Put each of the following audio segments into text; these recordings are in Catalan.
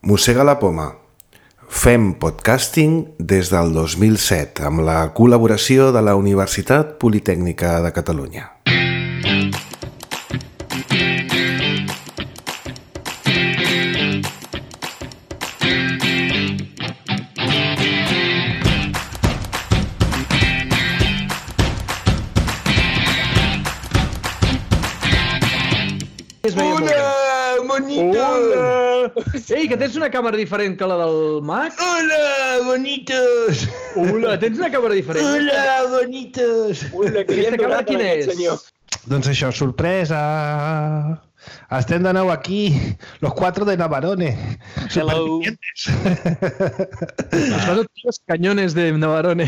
Mossega la poma. Fem podcasting des del 2007 amb la col·laboració de la Universitat Politècnica de Catalunya. Hola, bonitos! Hola! Ei, que tens una càmera diferent que la del Mac? Hola, bonitos! Hola, tens una càmera diferent? Hola, bonitos! Hola, aquesta càmera quina és? Doncs això, sorpresa! Estem de nou aquí, los cuatro de Navarone. Hello! Son los cañones de Navarone.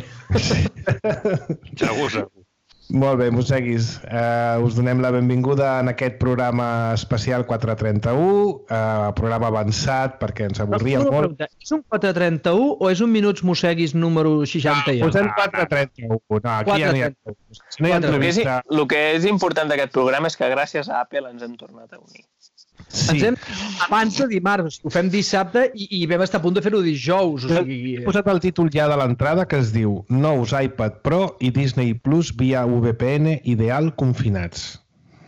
Segur. Molt bé, mosseguis. Us donem la benvinguda en aquest programa especial 431, programa avançat perquè ens avorríem molt. És un 431 o és un Minuts Mosseguis número 61? Posem 431. No, aquí ja n'hi ha. No hi ha entrevista. El que és important d'aquest programa és que gràcies a Apple ens hem tornat a unir. Sí. Ens hem abans de dimarts, ho fem dissabte i vam estar a punt de fer-ho dijous. O sigui... He posat el títol ja de l'entrada que es diu Nous iPad Pro i Disney Plus via VPN ideal confinats.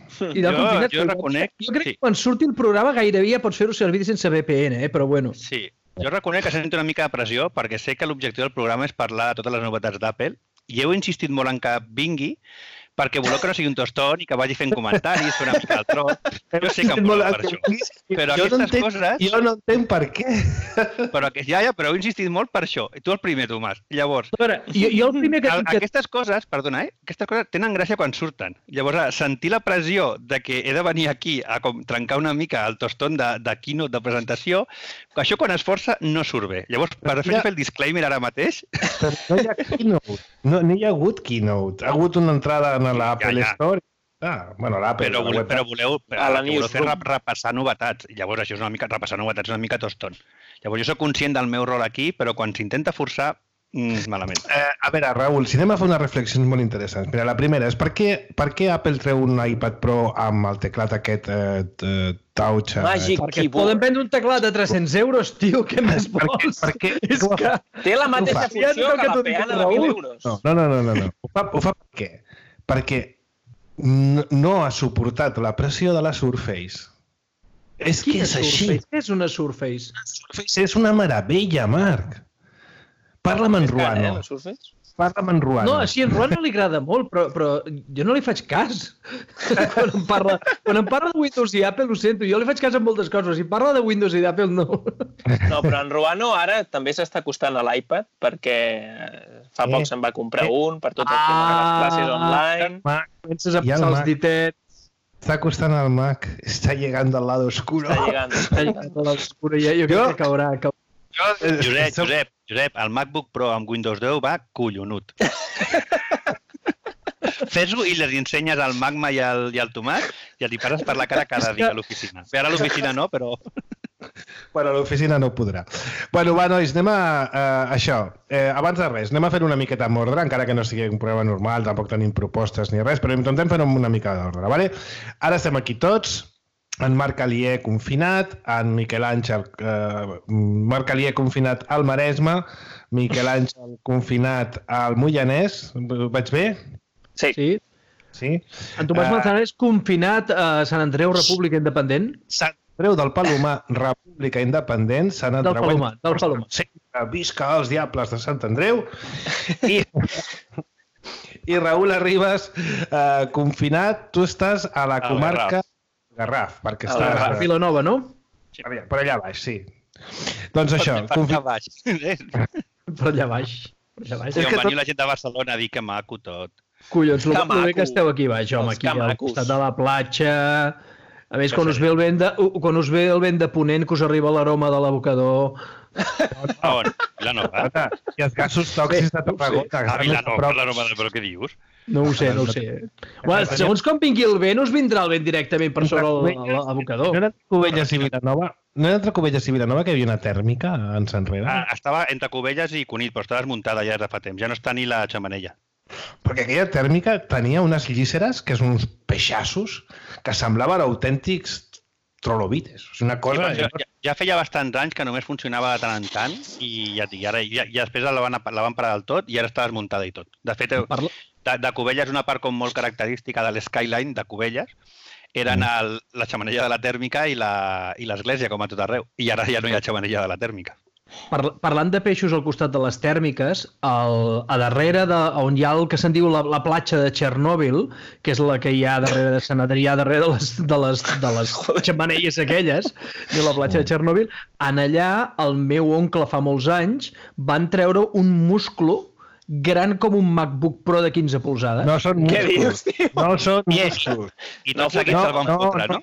Jo reconec... Jo crec que quan surti el programa gairebé ja pots fer-ho servir sense VPN, però bueno. Sí, jo reconec que sento una mica de pressió perquè sé que l'objectiu del programa és parlar de totes les novetats d'Apple i heu insistit molt en que vingui perquè voleu que no sigui un tostón i que vagi fent comentaris, fent una mica del tros. Jo sé que em voleu per això. Però aquestes coses... Jo no entenc per què. Però heu insistit molt per això. I tu el primer, Tomàs. Llavors... A veure, jo el primer que... Aquestes coses, perdona, aquestes coses tenen gràcia quan surten. Llavors, sentir la pressió de que he de venir aquí a trencar una mica el tostón de keynote, de presentació, això quan es força no surt bé. Llavors, per fer el disclaimer ara mateix... No hi ha keynote. No hi ha hagut keynote. Ha hagut una entrada en l'Apple Store. Bueno, l'Apple... Però voleu fer repassar novetats. Llavors, això és una mica... Repassar novetats és una mica tostón. Llavors, jo soc conscient del meu rol aquí, però quan s'intenta forçar, malament. A veure, Raül, si anem a fer unes reflexions molt interessants. Mira, la primera és per què Apple treu un iPad Pro amb el teclat aquest Touch? Màgic, perquè poden vendre un teclat de 300 euros, tio, què més vols? És que... Té la mateixa funció que la peana de 1.000 euros. No. Ho fa per què? Perquè no ha suportat la pressió de la Surface. És que és així. Què és una Surface? La Surface és una meravella, Marc. Parla'm en Ruano. Parla'm en Ruano. No, així en Ruano li agrada molt, però jo no li faig cas. Quan em parla de Windows i Apple, ho sento, jo li faig cas en moltes coses. Si parla de Windows i d'Apple, no. No, però en Ruano ara també s'està acostant a l'iPad perquè fa poc se'n va comprar un per tot el tema de les classes online. Comences a passar els ditets. Està costant al Mac. Està llegant al lado oscuro. Està llegant al lado oscuro. Jo crec que caurà. Josep, el MacBook Pro amb Windows 10 va collonut. Fes-ho i les ensenyes al Magma i al Tomàs i els hi passes per la cara cada dia a l'oficina. Bé, ara a l'oficina no, però... Bueno, a l'oficina no podrà. Bueno, va, nois, anem a això. Abans de res, anem a fer una miqueta amb ordre, encara que no sigui un programa normal, tampoc tenim propostes ni res, però intentem fer una mica d'ordre, vale? Ara estem aquí tots, en Marc Alier confinat, en Miquel Àngel, Marc Alier confinat al Maresme, Miquel Àngel confinat al Moianès. Vaig bé? Sí. En Tomàs Manzanares confinat a Sant Andreu, República Independent. Sant Andreu del Palomar, República Independent. Del Palomar. Visca els diables de Sant Andreu. I Raül Arribas, confinat. Tu estàs a la comarca Garraf, perquè està... A Vilanova, no? Sí. Per allà baix, sí. Doncs això... Per allà baix. Per allà baix. Sí, on veniu la gent de Barcelona a dir que maco tot. Collons, el bé que esteu aquí baix, home, aquí al costat de la platja... A més, quan us ve el vent de ponent, que us arriba l'aroma de l'abocador... On? Vilanova? I els gasos tòxics de Tarragona. A Vilanova, l'aroma de... Però què dius? No ho sé. Bueno, segons com vingui el vent, us vindrà el vent directament per sobre l'abocador. No era entre Cubelles i Vilanova que hi havia una tèrmica anys enrere? Estava entre Cubelles i Cunit, però està desmuntada ja des de fa temps. Ja no està ni la xemeneia. Perquè aquella tèrmica tenia unes llíceres, que són uns peixassos, que semblaven autèntics trolobites. És una cosa... Ja feia bastants anys que només funcionava de tant en tant i després la van parar del tot i ara està desmuntada i tot. De fet, de Cubelles, una part com molt característica de l'Skyline de Cubelles eren la xemeneia de la tèrmica i l'església, com a tot arreu. I ara ja no hi ha xemeneia de la tèrmica. Parlant de peixos al costat de les tèrmiques, a darrere on hi ha el que se'n diu la platja de Txernòbil, que és la que hi ha darrere de Sant Adrià, darrere de les xemeneies aquelles, de la platja de Txernòbil, en allà el meu oncle fa molts anys van treure un musclo gran com un MacBook Pro de 15 polzades. No són músculs. Què dius, tio? No són músculs. I tots seguits el van fotre, no?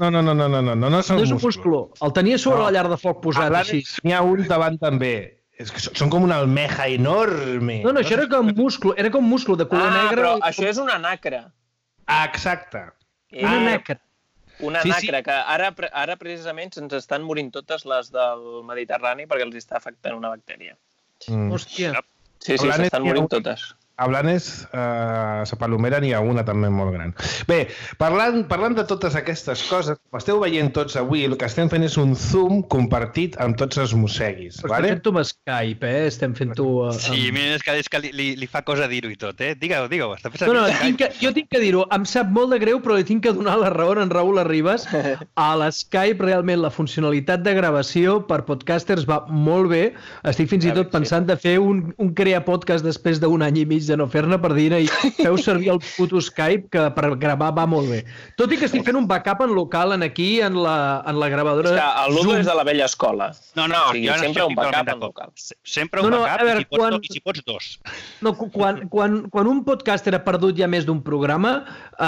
No són No és un músculs. musclo. El tenia sobre la llar de foc posat així. N'hi ha un davant també. Són com una almeja enorme. No, això era com musclo de color negre. Però això és una nacra. Exacte. Una nacra. Una nacra, que ara precisament se'ns estan morint totes les del Mediterrani perquè els està afectant una bactèria. Hòstia. Sí, s'estan morint totes. A Blanes, a Sa Palomera n'hi ha una també molt gran. Bé, parlant de totes aquestes coses, com esteu veient tots avui, el que estem fent és un Zoom compartit amb tots els mosseguis. Però estem fent-ho amb Skype, Estem fent-ho... Sí, és que li fa cosa dir-ho i tot, Digue-ho. No, jo tinc que dir-ho. Em sap molt de greu, però li tinc que donar la raó a en Raül Arribas. A l'Skype, realment, la funcionalitat de gravació per podcasters va molt bé. Estic fins i tot pensant de fer un crear podcast després d'un any i mig de no fer-ne per dir i feu servir el puto Skype, que per gravar va molt bé. Tot i que estic fent un backup en local aquí, en la gravadora. És que el Ludo és de la vella escola. No, jo sempre un backup en local. Sempre un backup i si pots dos. No, quan un podcaster ha perdut ja més d'un programa,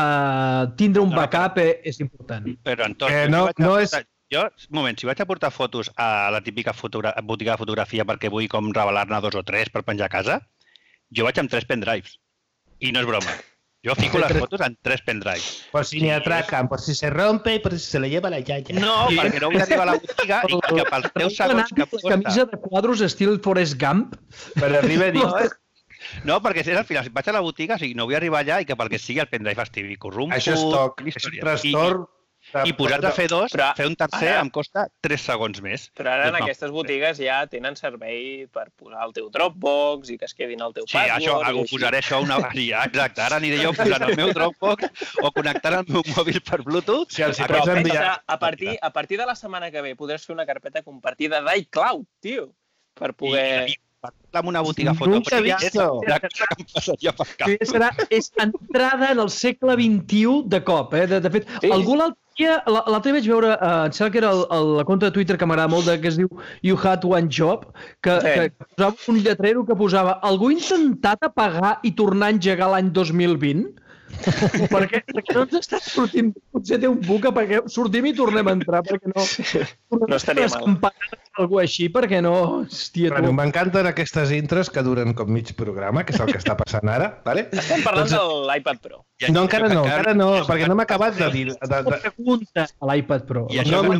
tindre un backup és important. Però, Antoni, si vaig a portar fotos a la típica botiga de fotografia perquè vull com revelar-ne 2 o 3 per penjar a casa, jo vaig amb 3 pendrives. I no és broma. Jo fico les fotos en 3 pendrives. Por si ni atracan, por si se rompe y por si se le lleva la yaya. No, perquè no vull arribar a la botiga i que pels 10 segons que porta... La camisa de quadros estil Forrest Gump. Per arriba dius... No, perquè al final, si vaig a la botiga, no vull arribar allà i que pel que sigui el pendrive estigui corromput... Això és toc, és un trastorn... I posats a fer 2, fer un tercer em costa 3 segons més. Però ara en aquestes botigues ja tenen servei per posar el teu Dropbox i que es quedin al teu password. Sí, ho posaré això una... Exacte, ara aniré jo posant el meu Dropbox o connectant el meu mòbil per Bluetooth. Sí, però a partir de la setmana que ve podràs fer una carpeta compartida d'iCloud, tio, per poder... amb una botiga fotogràfica és la cosa que em passaria per cap. És entrada en el segle XXI de cop. De fet, algú l'altre vaig veure, em sembla que era la compte de Twitter que m'agrada molt, que es diu You Had One Job, que posava un lletrero que posava algú intentat apagar i tornar a engegar l'any 2020? perquè no ens està sortint, potser té un buca, perquè sortim i tornem a entrar, perquè no estaria mal. Algú així, perquè no... Hòstia, bueno, m'encanten aquestes intros que duren com mig programa, que és el que està passant ara. Vale? Estem parlant de l'iPad Pro. No, encara no, perquè no m'ha acabat de dir... Pregunta a l'iPad Pro. I això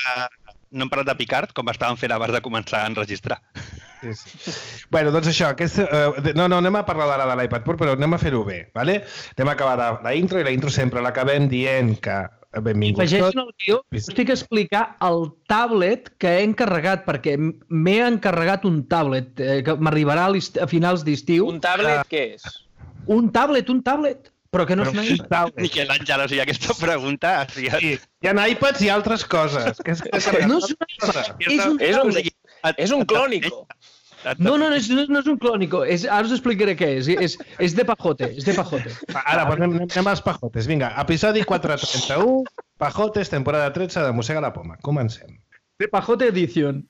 no hem parlat de Picard, com estàvem fent abans de començar a enregistrar. Sí. Bueno, doncs això, no anem a parlar ara de l'iPad Pro, però anem a fer-ho bé, vale? Anem a acabar la intro, i la intro sempre l'acabem dient que benvinguts tots. Afegeixen el guió, estic a explicar el tablet que he encarregat, perquè m'he encarregat un tablet que m'arribarà a finals d'estiu. Un tablet què és? Un tablet. Però que no és un iPad. Miquel Àngel, o sigui, aquesta pregunta... Sí, hi ha iPads i altres coses. No és un iPad, és un clònico. No és un clònico. Ara us explicaré què és. És de pajote. Ara, anem als pajotes. Vinga, episodi 431, pajotes, temporada 13 de Mossega la Poma. Comencem. De pajote edición.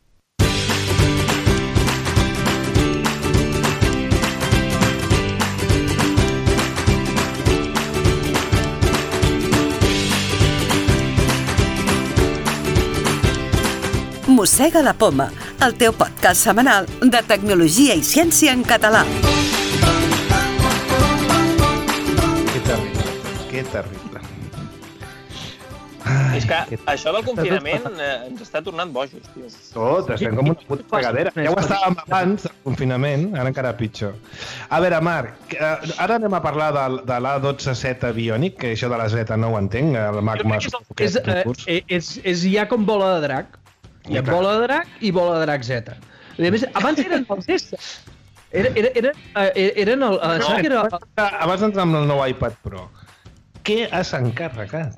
Mossega la Poma, el teu podcast setmanal de tecnologia i ciència en català. Que terrible. És que això del confinament ens està tornant bojos, tio. Tot, estem com una puta fregadera. Ja ho estàvem abans del confinament, ara encara pitjor. A veure, Marc, ara anem a parlar de l'A12Z Bionic, que això de la Z no ho entenc, el Mac Mas... És ja com bola de drac. Hi ha bola de drac i bola de drac Z. Abans eren els S. Eren el... Abans d'entrar amb el nou iPad Pro, què has encarregat?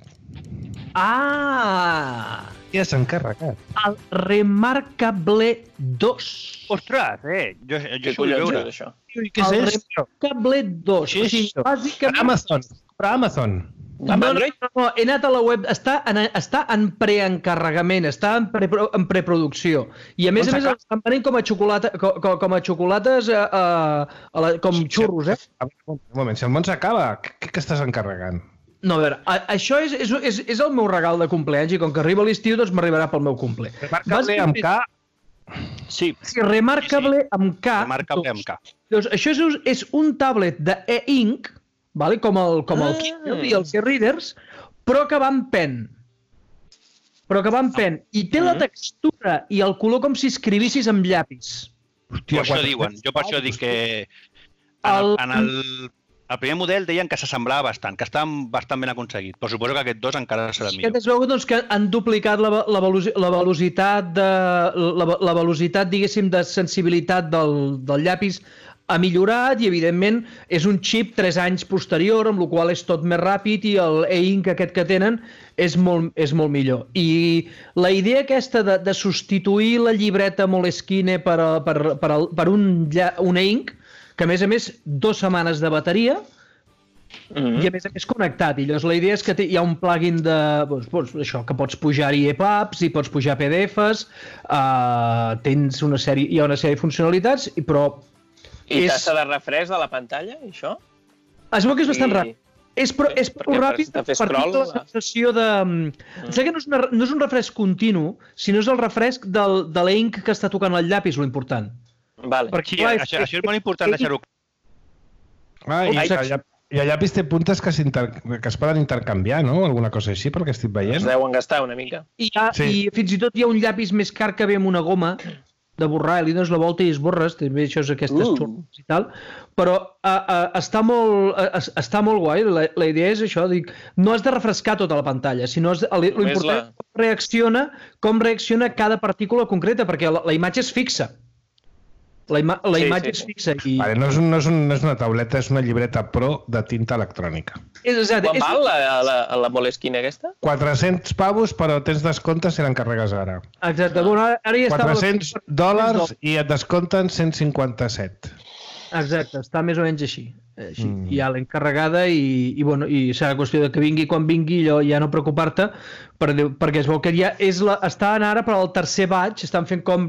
Què has encarregat? El Remarkable 2. Ostres, jo Què collons és això? Què és això? Remarkable 2. O sigui, bàsicament... Per Amazon. No, he anat a la web, està en preencarregament, està en preproducció. I a més estan venent com a xocolates, com xurros, Un moment, si el món s'acaba, què estàs encarregant? No, a veure, això és el meu regal de compleanys i com que arriba l'estiu, doncs m'arribarà pel meu cumple. Remarkable amb K? Sí. Remarkable amb K. Remarkable amb K. Doncs això és un tablet d'e-ink, vale? Com el Kindle i els e-readers, però que va amb pen. I té la textura i el color com si escrivissis amb llapis. Hòstia, això diuen. Jo per això dic que en el primer model deien que s'assemblava bastant, que estava bastant ben aconseguit, però suposo que aquest 2 encara serà millor. Aquest es veu doncs, que han duplicat la velocitat, diguéssim, de sensibilitat del llapis, ha millorat i, evidentment, és un xip 3 anys posterior, amb la qual és tot més ràpid i el e-ink aquest que tenen és molt millor. I la idea aquesta de substituir la llibreta Moleskine per un e-ink, que a més 2 setmanes de bateria i a més connectat. I llavors la idea és que hi ha un plugin de... això, que pots pujar-hi EPUBs i pots pujar PDFs, hi ha una sèrie de funcionalitats, però... I tassa de refresc de la pantalla, això? Es veu que és bastant ràpid. És prou ràpid per fer scroll, la sensació de... Sé que no és un refresc continu, sinó és el refresc de l'ink que està tocant el llapis, l'important. Vale. Sí, això és molt important deixar-ho. I el llapis té puntes que es poden intercanviar, no? Alguna cosa així, pel que estic veient. Es deuen gastar una mica. I fins i tot hi ha un llapis més car que ve amb una goma de borrar, li dones la volta i esborres, també això és aquestes xurres i tal, però està molt guai, la idea és això, no has de refrescar tota la pantalla, sinó l'important és com reacciona cada partícula concreta, perquè la imatge és fixa. La imatge és fixa. Vale, no és una tauleta, és una llibreta Pro de tinta electrònica. Quan val la Moleskine aquesta? 400 pavos, però tens descompte si l'encarregues ara. Exacte. Bueno, ara ja està... $400 i et descompten 157. Exacte, està més o menys així. Ja l'he encarregada i serà qüestió de que vingui quan vingui, allò ja no preocupar-te, perquè es veu que ja estan ara per al tercer batch, estan fent com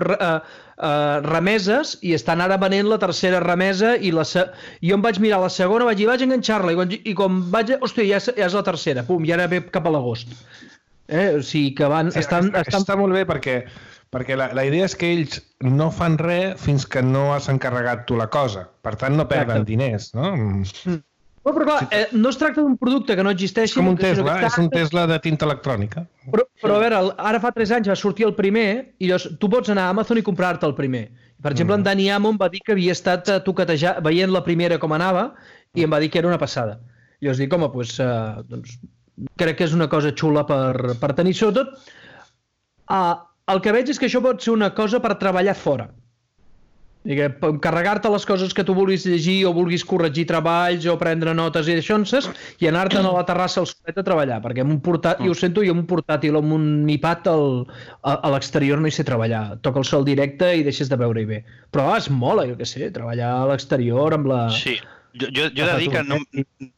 remeses i estan ara venent la tercera remesa i jo em vaig mirar la segona, vaig enganxar-la i quan vaig... Hòstia, ja és la tercera, pum, i ara ve cap a l'agost. O sigui que està molt bé perquè la idea és que ells no fan res fins que no has encarregat tu la cosa. Per tant, no perden diners, no? Però clar, no es tracta d'un producte que no existeixi. És com un Tesla, és un Tesla de tinta electrònica. Però a veure, ara fa 3 anys va sortir el primer i llavors tu pots anar a Amazon i comprar-te el primer. Per exemple, en Dani Amon va dir que havia estat toquetejant, veient la primera com anava i em va dir que era una passada. I llavors dic, home, doncs crec que és una cosa xula per tenir. Sobretot, el que veig és que això pot ser una cosa per treballar fora. Carregar-te les coses que tu vulguis llegir o vulguis corregir treballs o prendre notes i d'aixonses i anar-te'n a la terrassa al solet a treballar, perquè amb un portàtil, jo ho sento, jo amb un portàtil o amb un iPad a l'exterior no hi sé treballar. Toca el sol directe i deixes de veure-hi bé. Però es mola, jo què sé, treballar a l'exterior amb la... Sí, jo he de dir que no...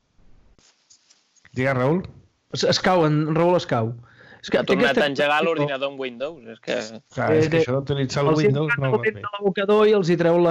Digues, Raül. Raül es cau. Ha tornat a engegar l'ordinador en Windows. És que això d'utilitzar el Windows no va bé. Els hi l'abocador i els hi treu la...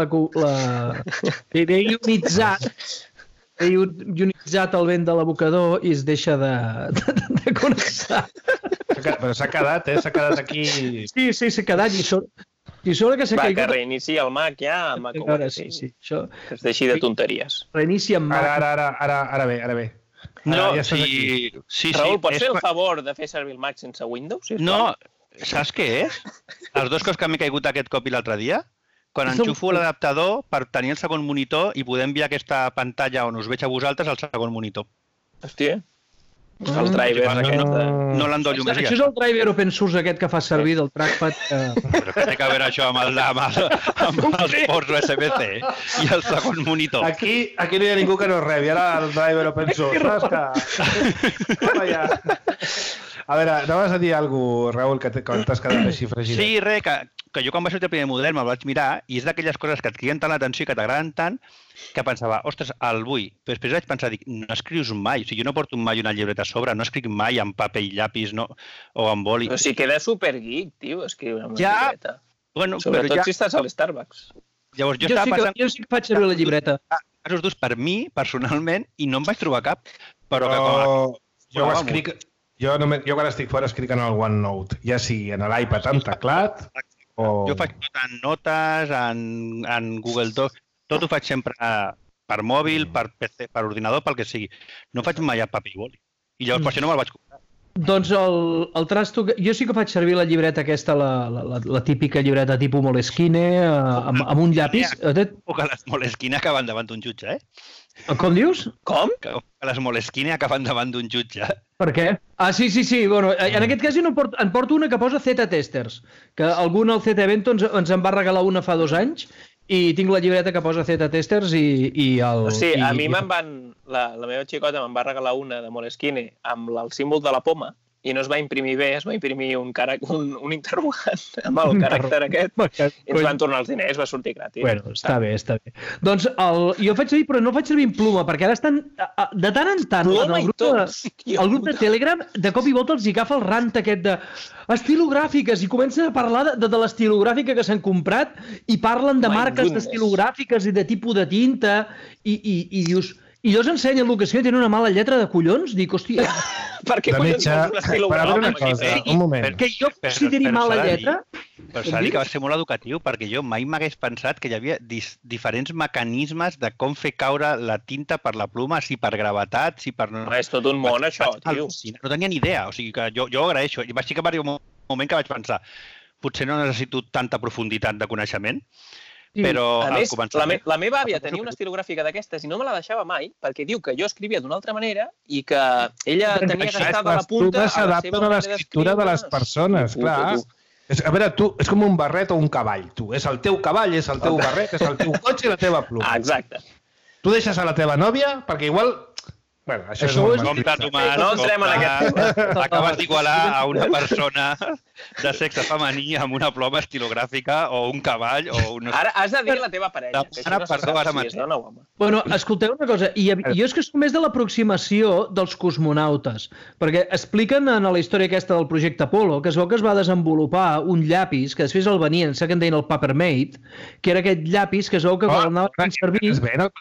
He ionitzat el vent de l'abocador i es deixa de connectar. Però s'ha quedat, s'ha quedat aquí... Sí, s'ha quedat i sobre que s'ha caigut... Va, que reinici el Mac ja, Mac OS. Sí, això... Que es deixi de tonteries. Reinici amb Mac. Ara bé. No, ja estàs aquí. sí. Raül, pots fer el favor de fer servir el Mac sense Windows? No, saps què és? Els dos cops que m'he caigut aquest cop i l'altre dia, quan enxufo l'adaptador per tenir el segon monitor i poder enviar aquesta pantalla on us veig a vosaltres al segon monitor. Hòstia. El driver aquest de... No l'endollo més. Això és el driver open source aquest que fa servir del trackpad. Però què té que veure això amb els ports USB-C i el segon monitor? Aquí no hi ha ningú que no rebi. Ara el driver open source, saps que... A veure, anaves a dir alguna cosa, Raül, que t'has quedat així fregida. Sí, res, que jo quan vaig sortir el primer model me'l vaig mirar i és d'aquelles coses que et criden tant l'atenció i que t'agraden tant que pensava, ostres, el vull. Però després vaig pensar, dic, no escrius mai. O sigui, jo no porto mai una llibreta a sobre, no escric mai amb paper i llapis o amb boli. Però si queda supergeek, tio, escriure amb una llibreta. Bueno, sobretot si estàs a l'Starbucks. Llavors, jo sí que faig servir la llibreta. Casos durs per mi, personalment, i no em vaig trobar cap. Però que jo quan estic fora escric en el OneNote, ja sigui en l'iPad amb teclat o... Jo faig tot en notes, en Google Docs, tot ho faig sempre per mòbil, per PC, per ordinador, pel que sigui. No faig mai a paper i boli. I llavors per això no me'l vaig comprar. Doncs el trasto... Jo sí que faig servir la llibreta aquesta, la típica llibreta tipus Moleskine, amb un llapis. O que les Moleskine acaben davant d'un jutge, Com dius? Com? Que les Moleskine acaben davant d'un jutge. Per què? Ah, sí. Bueno, en aquest cas en porto una que posa Z-Testers, que algun al Z-Evento ens en va regalar una fa 2 anys, i tinc la llibreta que posa Z-Testers i el... O sigui, a mi la meva xicota me'n va regalar una de Moleskine amb el símbol de la poma i no es va imprimir bé, es va imprimir un interrogant amb el caràcter aquest i ens van tornar els diners, va sortir gratis. Bueno, està bé. Doncs jo faig servir, però no faig servir en pluma, perquè ara estan, de tant en tant, el grup de Telegram, de cop i volta els hi agafa el rant aquest de estilogràfiques i comencen a parlar de l'estilogràfica que s'han comprat i parlen de marques d'estilogràfiques i de tipus de tinta i dius... I llavors ensenyen el que si tenen una mala lletra de collons, dic, hòstia... Per què collons vols un estilogràfic? Un moment. Perquè jo, si tenia mala lletra... Però s'ha de dir que va ser molt educatiu, perquè jo mai m'hagués pensat que hi havia diferents mecanismes de com fer caure la tinta per la pluma, si per gravetat, si per... És tot un món, això, tio. No tenia ni idea, o sigui que jo ho agraeixo. I vaig dir que va arribar un moment que vaig pensar potser no necessito tanta profunditat de coneixement, però a més, la meva àvia tenia una estilogràfica d'aquestes i no me la deixava mai perquè diu que jo escrivia d'una altra manera i que ella tenia gastada la punta a la seva manera l'escriptura de les persones, clar. A veure, tu, és com un barret o un cavall, tu. És el teu cavall, és el teu barret, és el teu cotxe i la teva pluma. Exacte. Tu deixes a la teva nòvia perquè igual... Bueno, això és un no entrem en aquest tema. Acabes d'igualar a una persona de sexe femení amb una ploma estilogràfica o un cavall o una... Ara has de dir la teva parella. Bueno, escolteu una cosa. Jo és que som més de l'aproximació dels cosmonautes, perquè expliquen en la història aquesta del projecte Apollo que es veu que es va desenvolupar un llapis que després el venien, sé que en deien el Papermate, que era aquest llapis que es veu que quan anava fent servir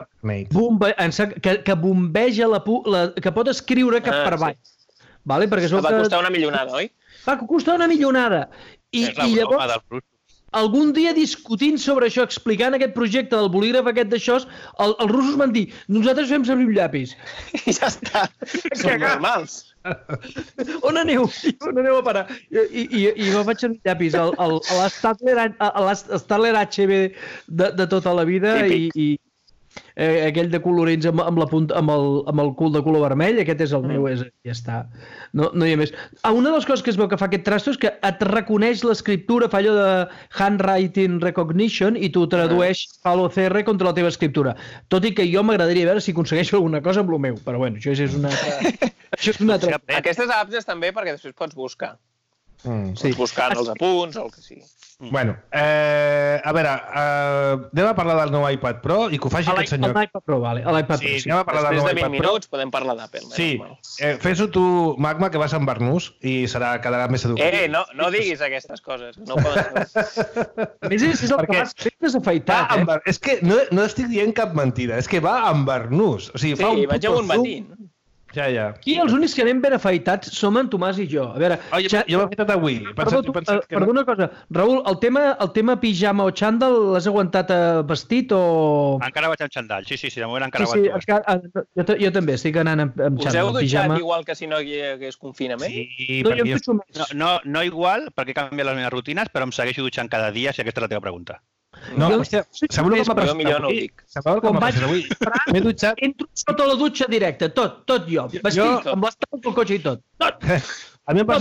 que bombeja que pot escriure cap per baix. Vale? Perquè va costar una milionada, oi? Va costar una milionada. I llavors, algun dia discutint sobre això, explicant aquest projecte del bolígraf aquest d'això, els russos van dir, nosaltres fem servir un llapis. I ja està. Són normals. On aneu a parar? I jo faig servir llapis, l'Stadler HB de tota la vida i aquell de colorins amb el cul de color vermell, aquest és el meu, ja està, no hi ha més. Una de les coses que es veu que fa aquest trasto és que et reconeix l'escriptura, fa allò de handwriting recognition i t'ho tradueix a l'OCR contra la teva escriptura, tot i que jo m'agradaria veure si aconsegueixo alguna cosa amb el meu, però bueno, això és una altra... Aquestes apps estan bé perquè després pots buscar. Pots buscar en els apunts o el que sigui. Bueno, a veure, anem a parlar del nou iPad Pro i que ho faci aquest senyor. L'iPad Pro, vale. Sí, anem a parlar del nou iPad Pro. Després de 20 minuts podem parlar d'Apple. Sí, fes-ho tu, Magma, que vas amb Barnús i quedarà més educatiu. No diguis aquestes coses. No poden ser. A més, és el que vas fer desafaitat, És que no estic dient cap mentida, és que va amb Barnús. O sigui, fa un vaig amb un matín. Ja. Aquí els únics que anem ben afaitats som en Tomàs i jo. A veure, jo m'he afaitat avui. Perdó una cosa. Raül, el tema pijama o xandall l'has aguantat vestit o...? Encara vaig amb xandall, sí, de moment encara aguanto. Jo també estic anant amb xandall. Us heu dutxat igual que si no hi hagués confinament? Sí, no igual, perquè he canviat les meves rutines, però em segueixo dutxant cada dia, si aquesta és la teva pregunta. No, hòstia, sabeu el que m'ha passat avui? M'he dutxat... Entro sota la dutxa directa, tot jo. Vestit, amb l'estat del cotxe i tot. A mi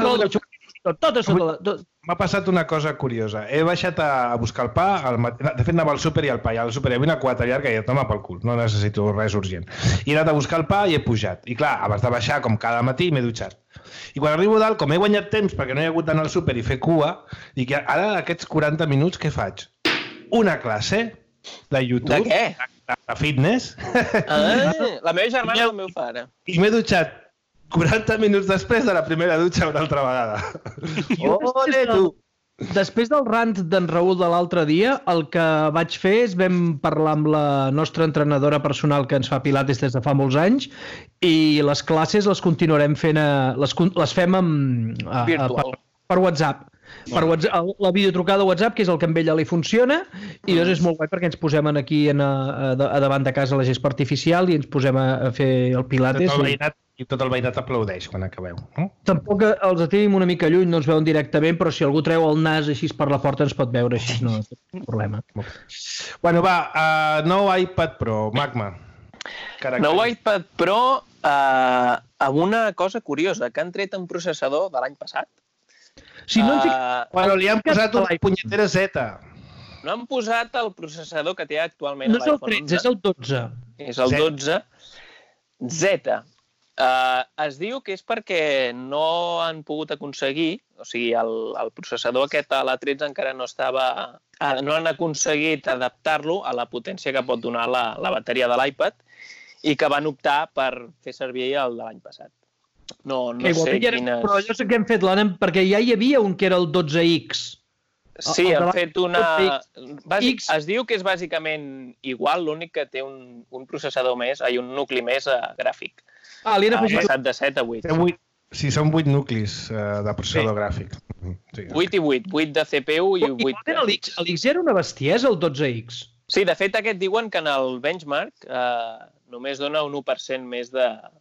m'ha passat una cosa curiosa. He baixat a buscar el pa, de fet anava al súper i al pa, i al súper hi havia una quota llarga i toma pel cul, no necessito res urgent. I he anat a buscar el pa i he pujat. I clar, abans de baixar, com cada matí, m'he dutxat. I quan arribo dalt, com he guanyat temps perquè no he hagut d'anar al súper i fer cua, dic, ara aquests 40 minuts què faig? Una classe de YouTube. De què? De fitness. La meva germana i el meu pare. I m'he dutxat 40 minuts després de la primera dutxa una altra vegada. Ole, tu! Després del rant d'en Raül de l'altre dia, el que vaig fer és vam parlar amb la nostra entrenadora personal que ens fa pilates des de fa molts anys i les classes les continuarem fent, les fem per WhatsApp. Per WhatsApp, la videotrucada WhatsApp, que és el que amb ella li funciona, i llavors és molt guai perquè ens posem aquí a davant de casa la gespa artificial i ens posem a fer el pilates. Tot el veïnat aplaudeix quan acabeu. Tampoc els tenim una mica lluny, no ens veuen directament, però si algú treu el nas així per la porta ens pot veure així, no té problema. Bueno, va, nou iPad Pro, Magma. Nou iPad Pro amb una cosa curiosa, que han tret un processador de l'any passat. Si no bueno, li han posat una punyetera Z. No han posat el processador que té actualment l'iPhone 11. No és el 13, és el 12. És el 12 Z. Es diu que és perquè no han pogut aconseguir, o sigui, el processador aquest a l'A13 encara no han aconseguit adaptar-lo a la potència que pot donar la bateria de l'iPad i que van optar per fer servir el de l'any passat. No sé quines... Però allò que hem fet l'Anna, perquè ja hi havia un que era el 12X. Sí, han fet una... Es diu que és bàsicament igual, l'únic que té un processador més, un nucli més gràfic. Li han afegit... passat de 7 a 8. Sí, són 8 nuclis de processador gràfic. 8 i 8, 8 de CPU i 8 de... L'X era una bestiesa, el 12X. Sí, de fet aquest diuen que en el benchmark només dona un 1% més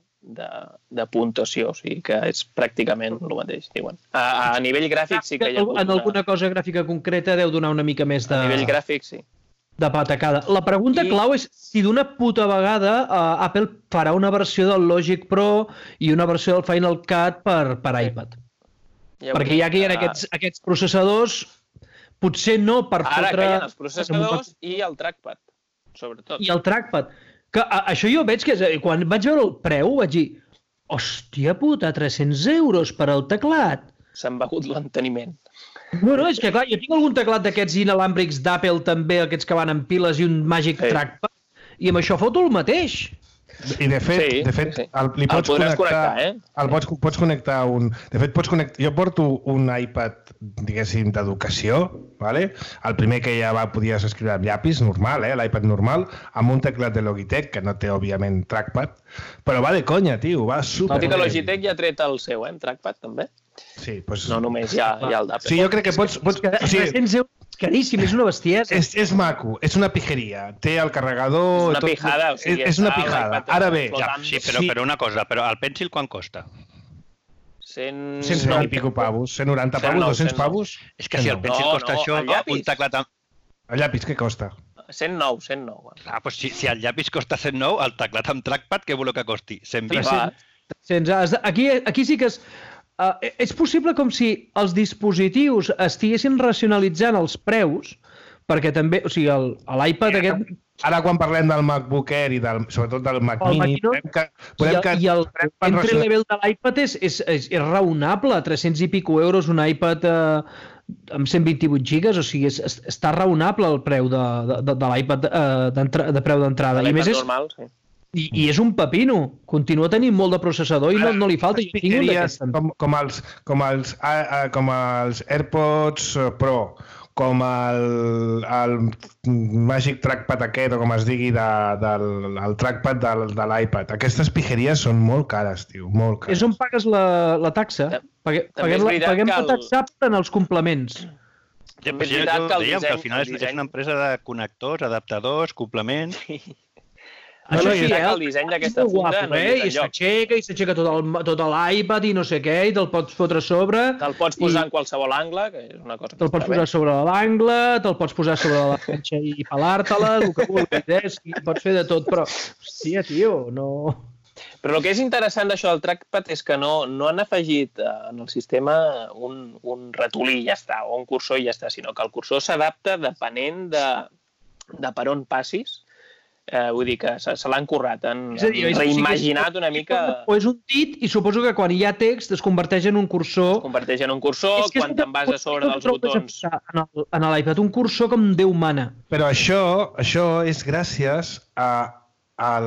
de puntuació, o sigui que és pràcticament el mateix, diuen. A nivell gràfic sí que hi ha hagut en alguna cosa gràfica concreta deu donar una mica més de... A nivell gràfic, sí. De patacada. La pregunta clau és si d'una puta vegada Apple farà una versió del Logic Pro i una versió del Final Cut per iPad. Perquè ja que hi ha aquests processadors, potser no per fotre... Ara que hi ha els processadors i el trackpad, sobretot. I el trackpad. Que això jo veig que quan vaig veure el preu vaig dir, hòstia puta, 300 euros per al teclat. S'han begut l'enteniment. Bueno, és que clar, jo tinc algun teclat d'aquests inalàmbrics d'Apple també, aquests que van amb piles i un Magic Trackpad, i amb això foto el mateix. I de fet, li pots connectar, pots connectar un... De fet, jo porto un iPad, diguéssim, d'educació, vale? El primer que ja podies escriure amb llapis, normal, l'iPad normal, amb un teclat de Logitech, que no té, òbviament, trackpad, però va de conya, tio, va super... Tot i que Logitech ja ha tret el seu, amb trackpad, també. Sí, doncs... No només hi ha el d'Apple. Sí, jo crec que pots... 300 euros caríssim, és una bestiesa. És maco, és una pijeria. Té el carregador... És una pijada, o sigui... És una pijada. Ara bé... Sí, però una cosa, però el Pencil quan costa? 100 i pico pavos, 190 pavos, 200 pavos... És que si el Pencil costa això, un teclat amb... El llapis, què costa? 109. Doncs si el llapis costa 109, el teclat amb trackpad, què voleu que costi? 120? 300. Aquí sí que és possible com si els dispositius estiguessin racionalitzant els preus, perquè també, o sigui, l'iPad aquest... Ara quan parlem del MacBook Air i sobretot del Mac Mini... I el entry level de l'iPad és raonable, 300 i pico euros un iPad amb 128 gigas, o sigui, està raonable el preu de l'iPad de preu d'entrada. L'iPad normal, sí. I és un pepino, continua tenint molt de processador i no li falta. Com els AirPods Pro, com el Magic Trackpad aquest, o com es digui, el trackpad de l'iPad. Aquestes pijeries són molt cares, tio, molt cares. És on pagues la taxa. Paguem la taxa en els complements. Jo dèiem que al final és una empresa de connectors, adaptadors, complements... Això sí, el disseny d'aquesta funda no és enlloc. I s'aixeca tot l'iPad i no sé què, i te'l pots fotre a sobre... Te'l pots posar en qualsevol angle, que és una cosa que te'l pots posar sobre l'angle, te'l pots posar sobre la planxa i pelar-te-la, el que vulguis, pots fer de tot, però... Hòstia, tio, no... Però el que és interessant d'això del trackpad és que no han afegit en el sistema un ratolí i ja està, o un cursor i ja està, sinó que el cursor s'adapta depenent de per on passis. Vull dir que se l'han currat, han reimaginat una mica... O és un dit i suposo que quan hi ha text es converteix en un cursor... Es converteix en un cursor, quan te'n vas a sobre dels botons... En l'iPad, un cursor com Déu mana. Però això és gràcies al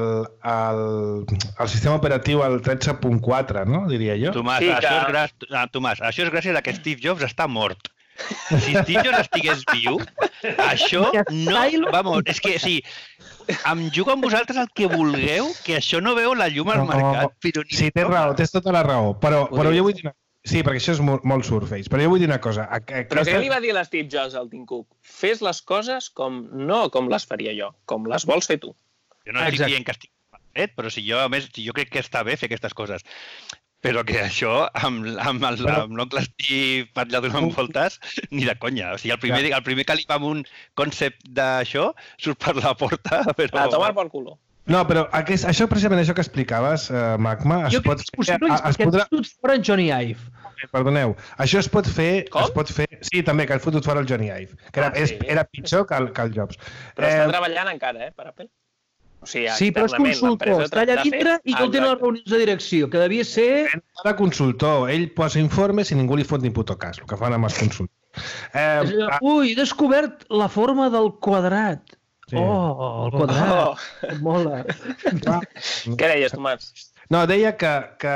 sistema operatiu, al 13.4, no? Diria jo. Tomàs, això és gràcies a que Steve Jobs està mort. Si Steve Jobs estigués viu, això no... Vamos, és que sí, em jugo amb vosaltres el que vulgueu, que això no veu la llum al mercat. Sí, tens raó, tens tota la raó, però jo vull dir una... Sí, perquè això és molt Surface, però jo vull dir una cosa. Però què li va dir a Steve Jobs al Tim Cook? Fes les coses no com les faria jo, com les vols fer tu. Jo no estic dient que estic fet, però jo crec que està bé fer aquestes coses. Però que això, amb l'oncle Steve per allà donant voltes, ni de conya. O sigui, el primer que li va amb un concept d'això surt per la porta, però... A tomar por culo. No, però això, precisament això que explicaves, Magma, es pot... Jo crec que és possible que has fotut fora en Johnny Ive. Perdoneu, això es pot fer... Com? Sí, també, que has fotut fora el Johnny Ive, que era pitjor que el Jobs. Però està treballant encara, per Apple. O sigui, sí, però és consultor, està allà dintre i no té les reunions de direcció, que devia ser... De consultor, ell posa informes i ningú li fot ni puto cas, el que fan amb els consultors. Ui, he descobert la forma del quadrat. Sí. Oh, el quadrat. Mola. Què deies, Tomàs? No, deia que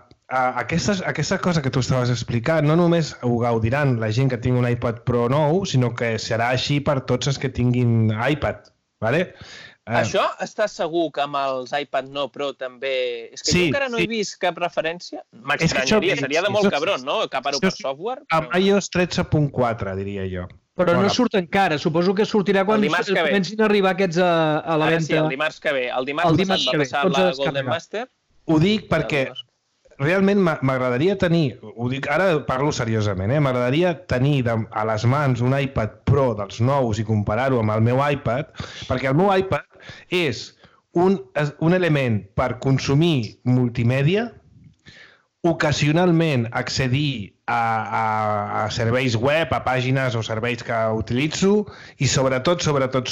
aquesta cosa que tu estaves explicant no només ho gaudiran la gent que tingui un iPad Pro nou, sinó que serà així per tots els que tinguin iPad, ¿vale? Això estàs segur que amb els iPad no Pro també... És que jo encara no he vist cap referència. M'estranyaria, seria de molt cabron, no? Capar-ho per software. Amb iOS 13.4, diria jo. Però no surt encara, suposo que sortirà quan comencin a arribar aquests a la venda. Sí, el dimarts que ve. El dimarts passat va passar la Golden Master. Ho dic perquè realment m'agradaria tenir, ho dic ara parlo seriosament, m'agradaria tenir a les mans un iPad Pro dels nous i comparar-ho amb el meu iPad, perquè el meu iPad és un element per consumir multimèdia, ocasionalment accedir a serveis web, a pàgines o serveis que utilitzo i sobretot,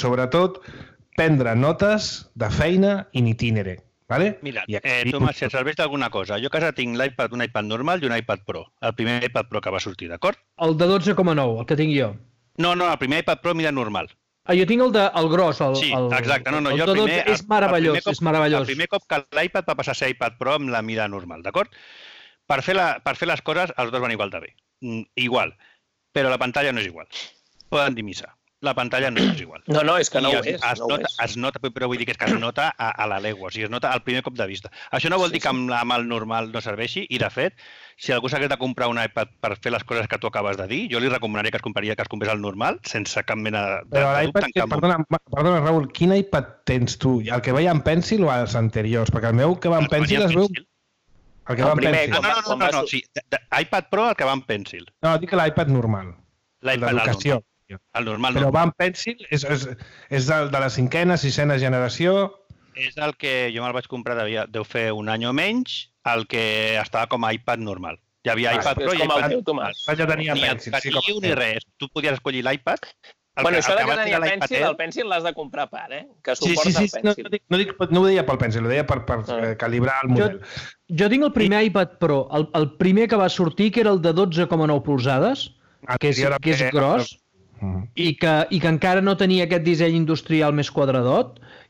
prendre notes de feina in itinere. Vale? Mira, Tomàs, si et serveix d'alguna cosa, jo a casa tinc un iPad normal i un iPad Pro, el primer iPad Pro que va sortir, d'acord? El de 12,9, el que tinc jo. No, el primer iPad Pro mida normal. Jo tinc el gros, Sí, exacte. No, jo el de 12 és meravellós, és meravellós. El primer cop que l'iPad va passar a ser iPad Pro amb la mida normal, d'acord? Per fer les coses, els dos van igual de bé. Igual. Però la pantalla no és igual. Poden dir missa. La pantalla no és igual. No, és que no ho és. Es nota, però vull dir que es nota a la legua, o sigui, es nota al primer cop de vista. Això no vol dir que amb el normal no serveixi, i de fet, si algú s'hagués de comprar un iPad per fer les coses que tu acabes de dir, jo li recomanaria que es comprés el normal, sense cap mena de però l'iPad, perdona, Raül, quin iPad tens tu? El que veia en Pencil o els anteriors? Perquè el meu que va en Pencil es veu... El que va en Pencil. No, sí, iPad Pro el que va en Pencil. No, dic l'iPad normal. L'iPad d'educació. El normal. Però va en Pencil, és de la cinquena, sisena generació... És el que jo me'l vaig comprar, deu fer un any o menys, el que estava com a iPad normal. Hi havia iPad Pro i iPad normal. Ja tenia Pencil. Ni res. Tu podies escollir l'iPad. Bueno, això de que tenia Pencil, el Pencil l'has de comprar a part, que suporta el Pencil. No ho deia pel Pencil, ho deia per calibrar el model. Jo tinc el primer iPad Pro, el primer que va sortir, que era el de 12,9 polzades, que és gros, i que encara no tenia aquest disseny industrial més quadradot,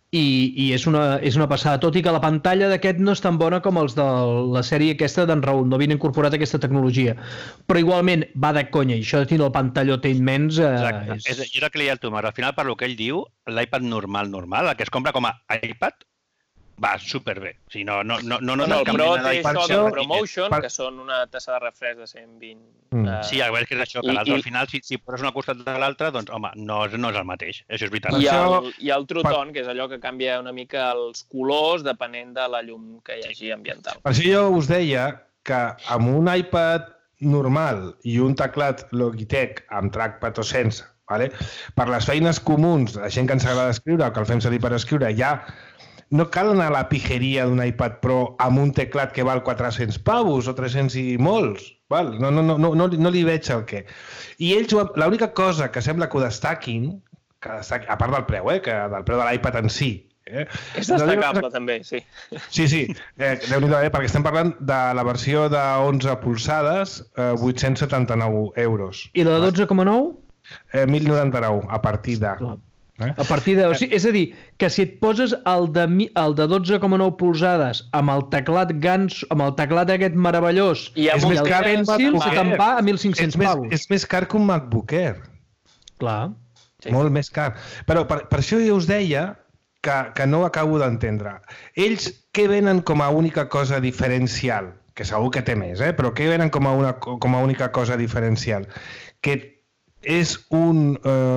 i és una passada, tot i que la pantalla d'aquest no és tan bona com els de la sèrie aquesta d'en Raül, no havien incorporat aquesta tecnologia, però igualment va de conya, i això de tenir el pantallot immens Exacte. És el que li deia al Tomàs, al final per lo que ell diu, l'iPad normal, el que es compra com a iPad, va superbé. O sigui, no el Pro té això del ProMotion, que són una tassa de refresc de 120. Sí, a veure què és això, que l'altre al final, si poses una costat de l'altra, doncs, home, no és el mateix, això és veritat. I el Truton, que és allò que canvia una mica els colors depenent de la llum que hi hagi ambiental. Per això jo us deia que amb un iPad normal i un teclat Logitech amb trackpad o sense, vale? Per les feines comuns, la gent que ens agrada escriure o que el fem servir per escriure, ja no cal anar a la pijeria d'un iPad Pro amb un teclat que val 400 pavos o 300 i molts. Val? No li veig el què. I ells, l'única cosa que sembla que ho destaquin, a part del preu, que del preu de l'iPad en si, és destacable també, sí. Sí, Déu-n'hi-do, perquè estem parlant de la versió de 11 polzades, 879 euros. I la de 12,9? 1.099, a partir de... A partir de... És a dir, que si et poses el de 12,9 polzades amb el teclat Gans, amb el teclat aquest meravellós, i és més car que el Pencil, se te'n va a 1.500 pavos. És més car que un MacBook Air. Clar. Sí. Molt més car. Però per això jo us deia que no ho acabo d'entendre. Ells què venen com a única cosa diferencial? Que segur que té més, però què venen com a única cosa diferencial? Que és un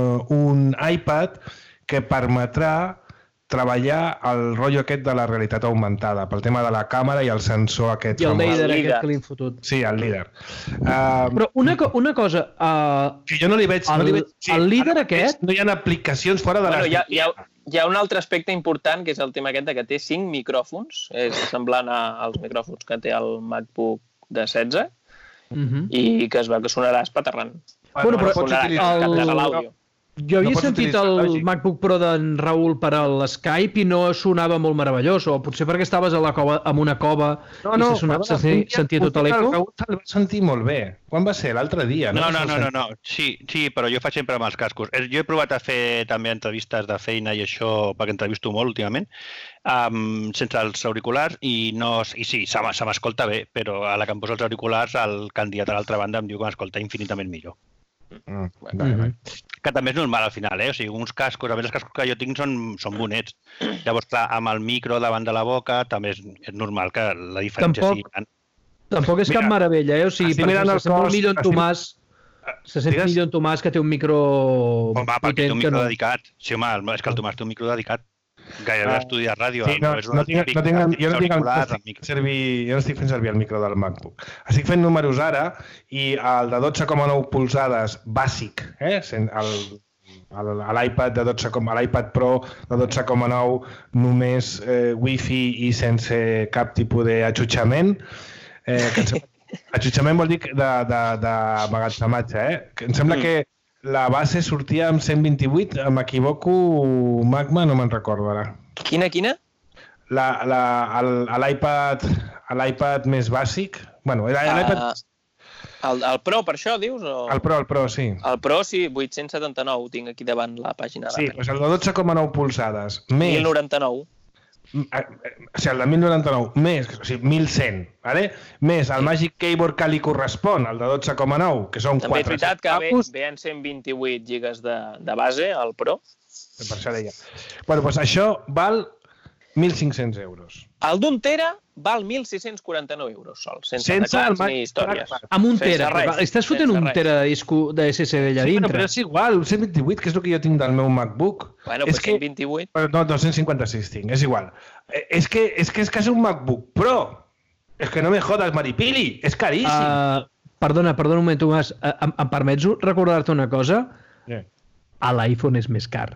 iPad que permetrà treballar el rotllo aquest de la realitat augmentada, pel tema de la càmera i el sensor aquest. I el líder aquest que li han fotut. Sí, el líder. Però una cosa... que jo no li veig... El líder aquest... No hi ha aplicacions fora de les... Hi ha un altre aspecte important, que és el tema aquest que té 5 micròfons, és semblant als micròfons que té el MacBook de 16, i que es veu que sonarà espaterrant. Bueno, però jo havia sentit el MacBook Pro d'en Raül per a l'Skype i no sonava molt meravellós, o potser perquè estaves en una cova i se sentia tot l'eco? El Raül se'l va sentir molt bé. Quan va ser? L'altre dia? No. Sí, però jo faig sempre amb els cascos. Jo he provat a fer també entrevistes de feina i això, perquè entrevisto molt últimament, sense els auriculars i sí, se m'escolta bé, però a la que em poso els auriculars el candidat a l'altra banda em diu que m'escolta infinitament millor. Que també és normal al final, o sigui, uns cascos, a més els cascos que jo tinc són bonets. Llavors, clar, amb el micro davant de la boca també és normal que la diferència sigui gran. Tampoc és cap meravella, o sigui, perquè se sent molt millor en Tomàs, en Tomàs que té un micro potent. Home, perquè té un micro dedicat. Sí, home, és que el Tomàs té un micro dedicat. Gairebé estudia ràdio. Sí, jo no estic fent servir el micro del MacBook. Estic fent números ara i el de 12,9 polzades bàsic, l'iPad Pro de 12,9 només Wi-Fi i sense cap tipus d'atxutxament. Atxutxament vol dir d'emmagatzematge, que em sembla que la base sortia amb 128, m'equivoco, Magma, no me'n recordo ara. Quina? L'iPad més bàsic. Bueno, l'iPad... El Pro, per això, dius? El Pro, sí. El Pro, sí, 879, tinc aquí davant la pàgina. Sí, doncs el de 12,9 polzades. Més... 1099. O sigui, el de 1099 més, o sigui, 1100, ¿vale? Més el Magic Keyboard que li correspon, el de 12,9, que són 400 També és veritat que ve en 128 gigas de base, el Pro. Per això deia. Bueno, doncs això val 1.500 euros. El d'un tera val 1.649 euros sol, sense teclats ni històries. Amb un tera, estàs fotent un tera de SSD allà dintre. Però és igual, un 128, que és el que jo tinc del meu MacBook. Bueno, pues 128. No, 256 tinc, és igual. És que és quasi un MacBook Pro. És que no me jodas, Maripili, és caríssim. Perdona un moment, Tomàs, em permets recordar-te una cosa? A l'iPhone és més car.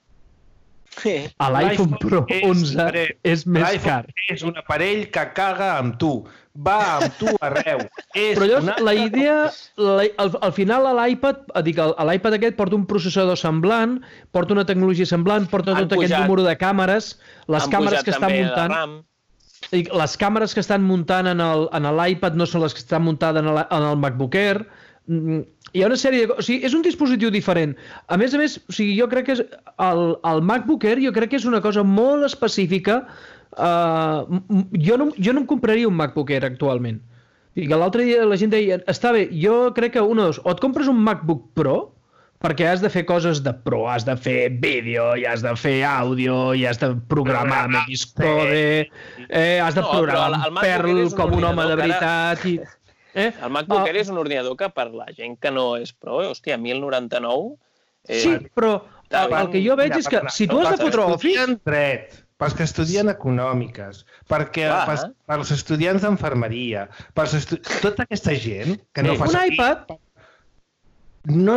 A l'iPhone Pro 11 és més car. És un aparell que caga amb tu. Va amb tu arreu. Però llavors, la idea... Al final, l'iPad aquest porta un processador semblant, porta una tecnologia semblant, porta tot aquest número de càmeres, les càmeres que estan muntant... Les càmeres que estan muntant en l'iPad no són les que estan muntades en el MacBook Air. hi ha una sèrie de... O sigui, és un dispositiu diferent. A més, o sigui, jo crec que el MacBook Air jo crec que és una cosa molt específica. Jo no em compraria un MacBook Air actualment. L'altre dia la gent deia, està bé, jo crec que o et compres un MacBook Pro, perquè has de fer coses de pro, has de fer vídeo, i has de fer àudio, i has de programar amb Xcode, has de programar amb Perl com un home de veritat. El MacBook Air és un ordinador que per la gent que no és pro, hòstia, 1099... Sí, però el que jo veig és que si tu has de fotre Office... Pels que estudien econòmiques, pels estudiants d'enfermeria, tota aquesta gent que no fa... Un iPad... No,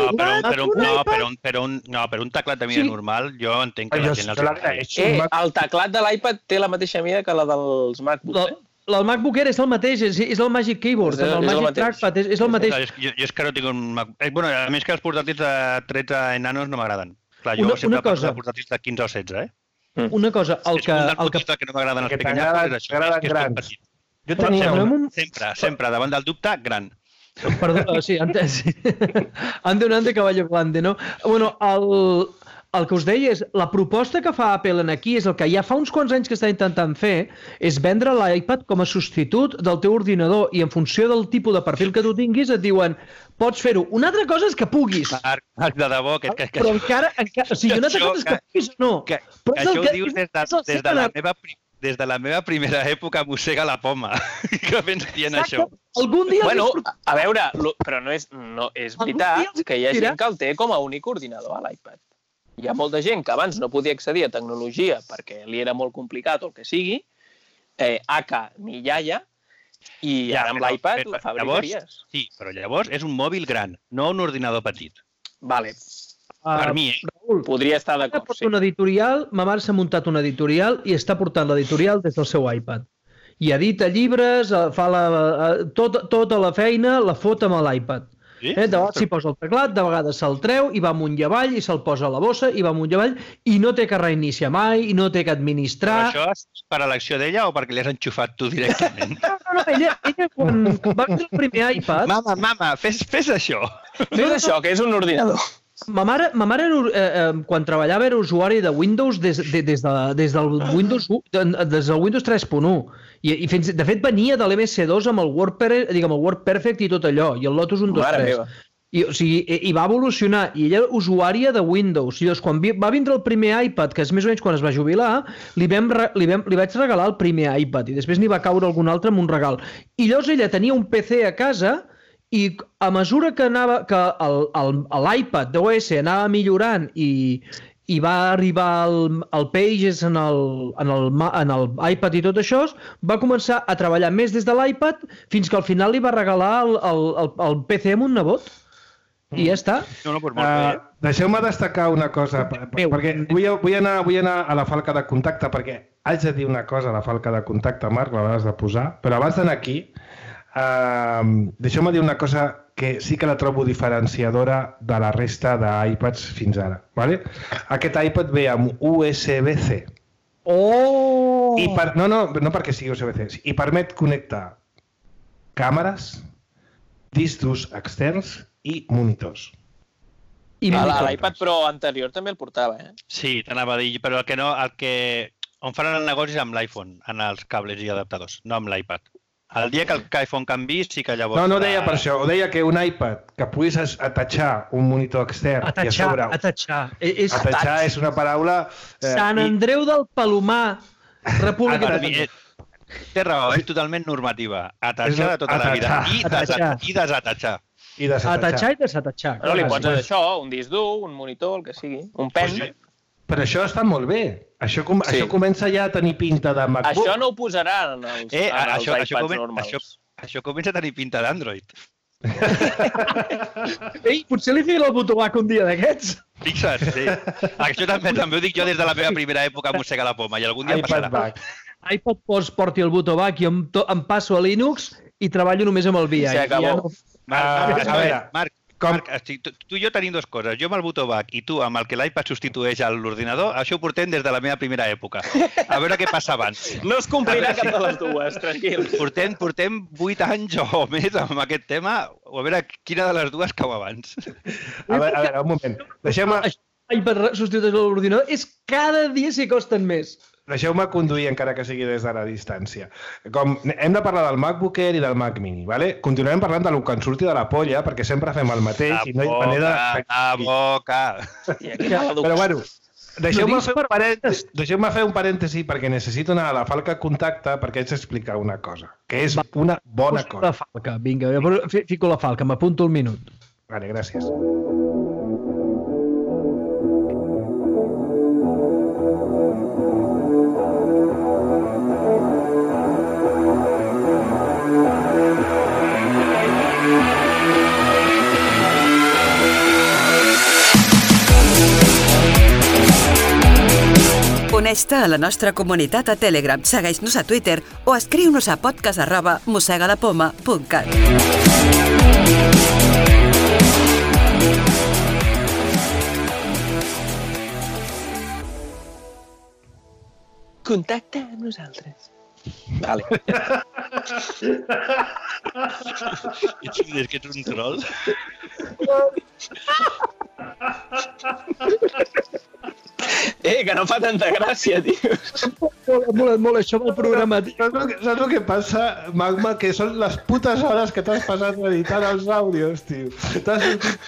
per un teclat de mida normal, jo entenc que la gent els agraeix. El teclat de l'iPad té la mateixa mida que la dels MacBooks, El MacBook Air és el mateix, és el Magic Keyboard, el Magic Trackpad, és el mateix. Jo és que no tinc un MacBook... Bueno, a més que els portàtils de 13 nanos no m'agraden. Clar, jo sempre parlo de portàtils de 15 o 16, Una cosa, el que no m'agraden els pequenyats és això, que és tot petit. Jo tenia sempre, davant del dubte, gran. Perdó, sí, ande un ande caballo grande, no? Bueno, el que us deia és, la proposta que fa Apple aquí és el que ja fa uns quants anys que està intentant fer, és vendre l'iPad com a substitut del teu ordinador i en funció del tipus de perfil que tu tinguis et diuen, pots fer-ho. Una altra cosa és que puguis. Marc, de debò, però encara, o sigui, una altra cosa és que puguis o no. Que això ho dius des de la meva primera època mossega la poma, que vens dient això. Algun dia... Bueno, a veure, però no és veritat que hi ha gent que el té com a únic ordinador a l'iPad. Hi ha molta gent que abans no podia accedir a tecnologia perquè li era molt complicat o el que sigui, ni iaia, i ara amb l'iPad ho fabricaries. Sí, però llavors és un mòbil gran, no un ordinador petit. Vale. Per mi, Raül, podria estar d'acord, sí. Una editorial, ma mare s'ha muntat una editorial i està portant l'editorial des del seu iPad. I edita llibres, fa tota la feina, la fot amb l'iPad. De vegades s'hi posa el teclat, de vegades se'l treu i va amunt i avall i se'l posa a la bossa i va amunt i avall i no té que reiniciar mai i no té que administrar. Però això és per elecció d'ella o perquè li has enxufat tu directament? No, ella quan va fer el primer iPad... Mama, fes això. Fes això, que és un ordinador. Ma mare quan treballava era usuari de Windows des del Windows 3.1 i de fet venia de l'MS2 amb el WordPerfect i tot allò i el Lotus 1, 2, 3 i va evolucionar i ella era usuària de Windows i llavors quan va vindre el primer iPad, que és més o menys quan es va jubilar, li vaig regalar el primer iPad i després n'hi va caure algun altre amb un regal i llavors ella tenia un PC a casa i a mesura que l'iPad d'OS anava millorant i va arribar el Pages en l'iPad i tot això, va començar a treballar més des de l'iPad fins que al final li va regalar el PC amb un nebot. I ja està. Deixeu-me destacar una cosa, perquè vull anar a la falca de contacte, perquè haig de dir una cosa a la falca de contacte, Marc, l'hauràs de posar, però abans d'anar aquí, deixeu-me dir una cosa que sí que la trobo diferenciadora de la resta d'iPads fins ara. Vale? Aquest iPad ve amb USB-C. Oh! No perquè sigui USB-C. I permet connectar càmeres, discs durs externs i monitors. L'iPad Pro anterior també el portava, Sí, t'anava a dir, però on faran el negoci és amb l'iPhone, en els cables i adaptadors, no amb l'iPad. El dia que l'iPhone canvi sí que llavors... No deia per això, ho deia que un iPad que puguis atatxar un monitor extern i a sobre... Atatxar. Atatxar és una paraula... Sant Andreu del Palomar, República de... Té raó, és totalment normativa. Atatxar de tota la vida. I desatatxar. Atatxar i desatatxar. No, li pots això, un disc dur, un monitor, el que sigui, un pen... Però això està molt bé. Això comença ja a tenir pinta de MacBook. Això no ho posaran en els iPads normals. Això comença a tenir pinta d'Android. Ei, potser li ficaré el botovac un dia d'aquests. Fixa't, sí. Això també ho dic jo des de la meva primera època a mossegar la poma i algun dia passarà. iPad porti el botovac i em passo a Linux i treballo només amb el VI. A veure, Marc, Tu i jo tenim dues coses. Jo amb el botó back i tu amb el que l'iPad substitueix a l'ordinador, això ho portem des de la meva primera època. A veure què passa abans. No es complirà cap de les dues, tranquil. Portem 8 anys o més amb aquest tema, o a veure quina de les dues cau abans. A veure, un moment. L'iPad substitueix l'ordinador és cada dia s'hi costen més. Deixeu-me conduir, encara que sigui des de la distància. Com hem de parlar del MacBook Air i del Mac Mini, ¿vale? Continuarem parlant del que ens surti de la polla, perquè sempre fem el mateix i no hi ha manera... La boca! Però bueno, deixeu-me fer un parèntesi perquè necessito anar a la Falca Contacte perquè haig d'explicar una cosa, que és una bona cosa. La Falca, vinga, fico la Falca, m'apunto un minut. Vale, gràcies. Uneix-te a la nostra comunitat a Telegram, segueix-nos a Twitter o escriu-nos a podcast@mossegalapoma.cat. Contacta amb nosaltres. Vale. És que ets un troll. Que no fa tanta gràcia, tio. Molt, això del programa. Saps el que passa, Magma? Que són les putes hores que t'has passat editant els àudios, tio. T'has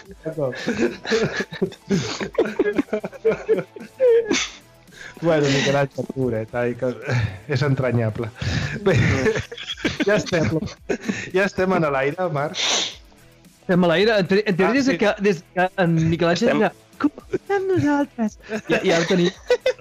Bueno, Miquel Àngel, pobret, és entranyable. Bé, ja estem a l'aire, Marc. Estem a l'aire. En teoria, des que en Miquel Àngel deia compta amb nosaltres. Ja ho tenim.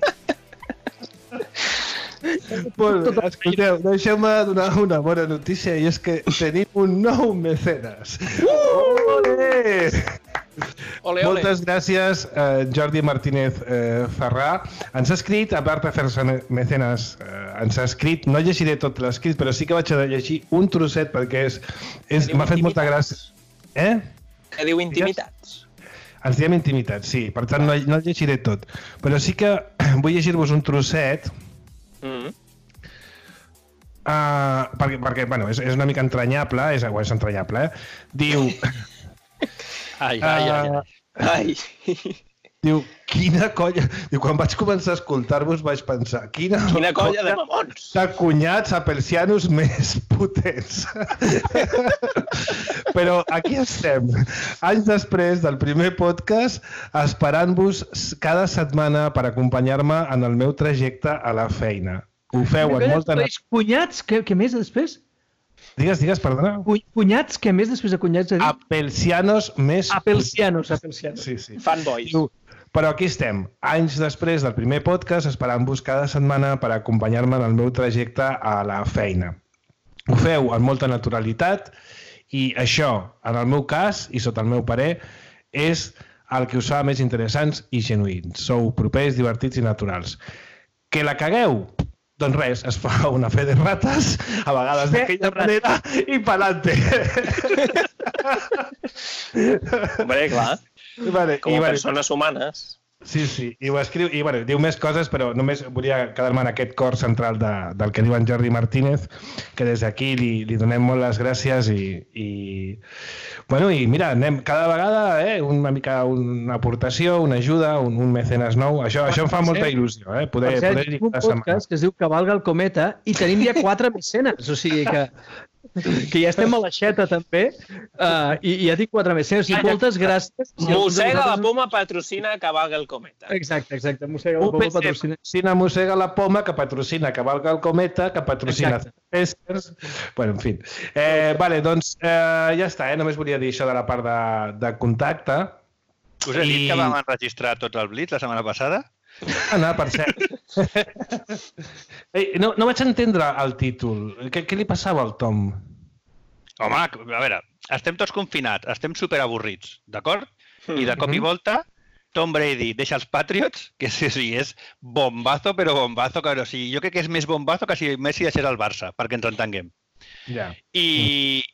Escolteu, deixeu-me donar una bona notícia i és que tenim un nou mecenes. Olé! Moltes gràcies, Jordi Martínez Ferrà. Ens ha escrit, a part de fer-se mecenes, ens ha escrit, no llegiré tot l'escrit, però sí que vaig a llegir un trosset perquè m'ha fet molta gràcia. Que diu intimitats. Ens diem intimitats, sí. Per tant, no el llegiré tot. Però sí que vull llegir-vos un trosset perquè bueno, és una mica entranyable, és entranyable, Diu... Ai. Diu, quina colla... Diu, quan vaig començar a escoltar-vos vaig pensar, quina colla de mamons! De cunyats apelsianos més potents. Però aquí estem, anys després del primer podcast, esperant-vos cada setmana per acompanyar-me en el meu trajecte a la feina. Ho feu en molta... Cunyats? Què més després? Digues, perdona. Cunyats? Què més després de cunyats? Apelsianos més... Apelsianos. Sí. Fanboys. Però aquí estem, anys després del primer podcast, esperant-vos cada setmana per acompanyar-me en el meu trajecte a la feina. Ho feu amb molta naturalitat i això, en el meu cas, i sota el meu parer, és el que us fa més interessants i genuïns. Sou propers, divertits i naturals. Que la cagueu? Doncs res, es fa una fe de rates, a vegades d'aquella manera, i pa'lante. Hombre, clar. Com a persones humanes. Sí, i ho escriu, i diu més coses, però només volia quedar-me en aquest cor central del que diu en Jordi Martínez, que des d'aquí li donem molt les gràcies i mira, anem cada vegada una mica una aportació, una ajuda, un mecenes nou, això em fa molta il·lusió, poder dir un podcast que es diu Cavalga el cometa i tenim ja 4 mecenes, o sigui que ja estem a l'aixeta també i ja dic 4 mecenes, i moltes gràcies. Mossega la poma patrocina Cavalga el cometa. Exacte, Mossega la poma patrocina. Mossega la poma que patrocina Cavalga el cometa, que patrocina Pesters. Bueno, en fi. Vale, doncs ja està, només volia dir això de la part de contacte. Us he dit que vam enregistrar tots el Blitz la setmana passada? Per cert. No vaig entendre el títol. Què li passava al Tom? Home, a veure, estem tots confinats, estem superavorrits, d'acord? I de cop i volta, Tom Brady deixa els Patriots, que sí, és bombazo, però bombazo, que jo crec que és més bombazo que si Messi deixés el Barça, perquè ens entenguem. Ja. I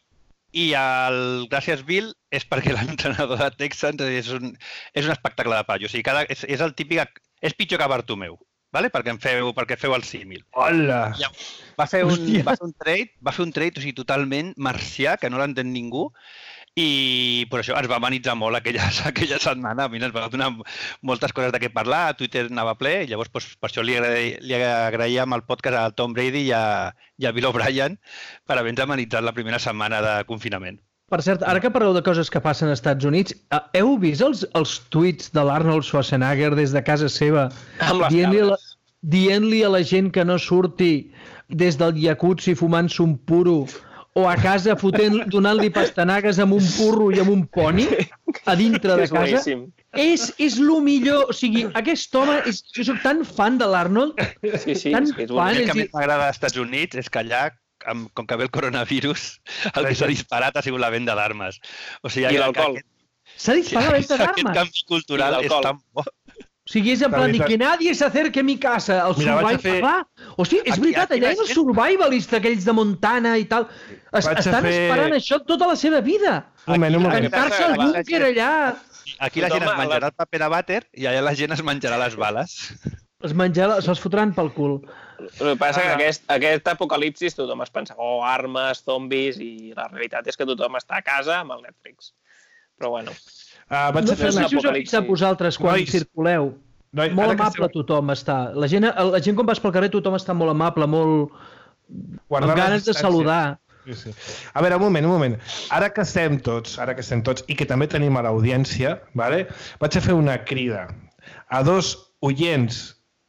I el Gràcies Bill és perquè l'entrenador de Texans és un espectacle de paio. O sigui, és el típic... És pitjor que Bartomeu, ¿vale? perquè feu el símil. Hola! Va fer un trade, o sigui, totalment marcià, que no l'entén ningú, i per això es va amenitzar molt aquella setmana. A mi ens va donar moltes coses de què parlar, a Twitter anava ple, i llavors per això li agraïem el podcast al Tom Brady i a Bill O'Brien per haver-nos amenitzat la primera setmana de confinament. Per cert, ara que parleu de coses que passen als Estats Units, heu vist els tuits de l'Arnold Schwarzenegger des de casa seva dient-li a la gent que no surti des del jacuzzi fumant-se un puro o a casa donant-li pastanagues amb un burro i amb un poni a dintre de casa? És el millor. O sigui, aquest home... Jo soc tan fan de l'Arnold. Sí. El que més m'agrada als Estats Units és que allà, com que ve el coronavirus, el que s'ha disparat ha sigut la venda d'armes. O sigui, i l'alcohol. S'ha disparat la venda d'armes? Aquest canvi cultural és tan bo. O sigui, és en plan, que nadie s'acerque a mi casa. El Survival... Hòstia, és veritat, allà és el Survivalist, aquells de Montana i tal. Estan esperant això tota la seva vida. Tancar-se al búnquer allà. Aquí la gent es menjarà el paper de vàter i allà la gent es menjarà les bales. Se'ls fotran pel cul. El que passa que aquest apocalipsis tothom es pensa, armes, zombis, i la realitat és que tothom està a casa amb el Netflix. Però bueno... No sé si us heu vist a vosaltres quan circuleu. Molt amable tothom està. La gent quan vas pel carrer tothom està molt amable, molt... amb ganes de saludar. Sí. A veure, un moment. Ara que estem tots i que també tenim a l'audiència, vale? Vaig a fer una crida a dos oients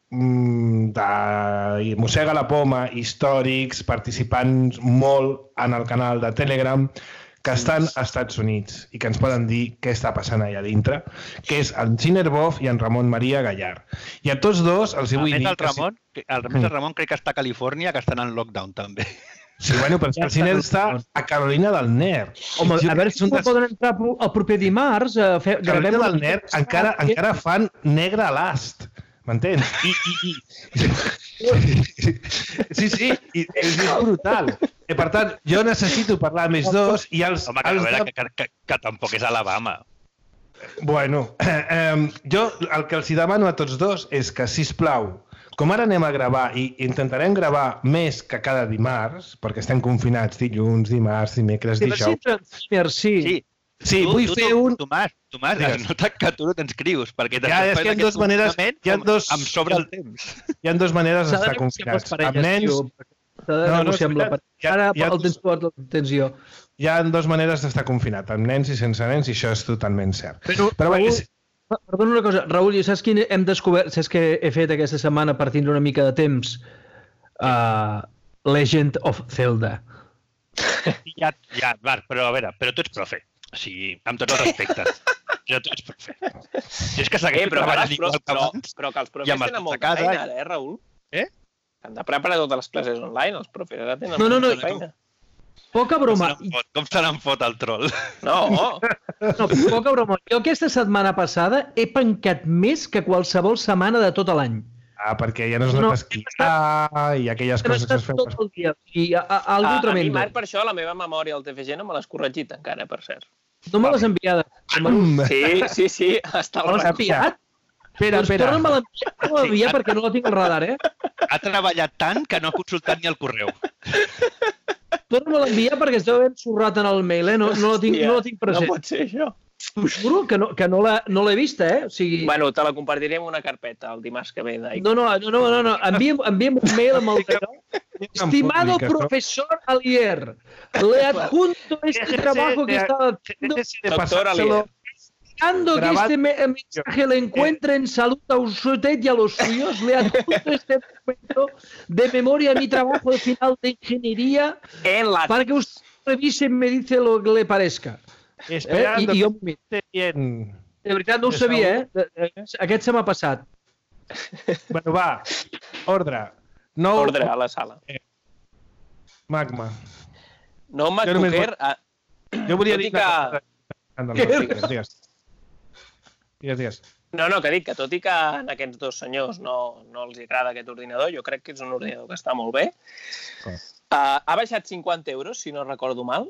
de Mossega la Poma, històrics, participants molt en el canal de Telegram, que estan als Estats Units i que ens poden dir què està passant allà dintre, que és en Giner Boff i en Ramon Maria Gallard. I a tots dos els vull dir... El Ramon crec que està a Califòrnia, que estan en lockdown també. Sí, bueno, però el Giner està a Carolina del Nord. Home, a veure si poden entrar el proper dimarts. Carolina del Nord encara fan negre a l'ast. M'entens? Sí, és brutal. Per tant, jo necessito parlar amb ells dos i els... Home, que tampoc és Alabama. Bueno, jo el que els demano a tots dos és que, sisplau, com ara anem a gravar i intentarem gravar més que cada dimarts, perquè estem confinats dilluns, dimarts, dimecres, dijous... Sí, vull fer un... Tomàs, es nota que tu no t'inscrius, perquè és que hi ha dues maneres... Em sobra el temps. Hi ha dues maneres d'estar confinats. Amb nens... Ara el tens jo. Hi ha dues maneres d'estar confinat, amb nens i sense nens, i això és totalment cert. Però perdona una cosa, Raül, saps quin hem descobert? Saps què he fet aquesta setmana per tindre una mica de temps? Legend of Zelda. Però a veure, però tu ets profe. O sigui, amb tots els respectes. Però tu ets profe. Si és que segueixo treballant igual que abans... Però que els profes tenen molta feina ara, Raül? Han de preparar totes les classes online, els profes ara tenen molta feina. Poca broma. Com se n'en fot el troll? No, poca broma. Jo aquesta setmana passada he pencat més que qualsevol setmana de tot l'any. Perquè ja no es nota esquiar i aquelles coses que es feien... Tot el dia. Algo tremendo. A mi, Marc, per això la meva memòria al TFG no me l'has corregit encara, per cert. No me l'has enviada. Sí, està al enviat. Espera. Torna'm a l'enviar perquè no la tinc al radar, Ha treballat tant que no ha consultat ni el correu. Torna'm a l'enviar perquè es deu haver ensorrat en el mail, no la tinc present. No pot ser això. T'ho juro que no l'he vista, O sigui... Bueno, te la compartiré en una carpeta el dimarts que ve. No. Envia'm un mail amb el d'allò. Estimado profesor Alier, le adjunto este trabajo que estaba haciendo. Doctor Alier. Esperando que este mensaje le encuentre en salud a usted y a los suyos, le adjunto este documento de memoria a mi trabajo de final de ingeniería para que usted revise y me dice lo que le parezca. Esperando que esté bien. De veritat no ho sabia, Aquest se m'ha passat. Bueno, va. Ordre. Ordre a la sala. Magma. No, MacBooker... Jo volia dir que... Digues. No, que dic que tot i que a aquests dos senyors no els agrada aquest ordinador, jo crec que és un ordinador que està molt bé. Ha baixat 50 euros, si no recordo mal.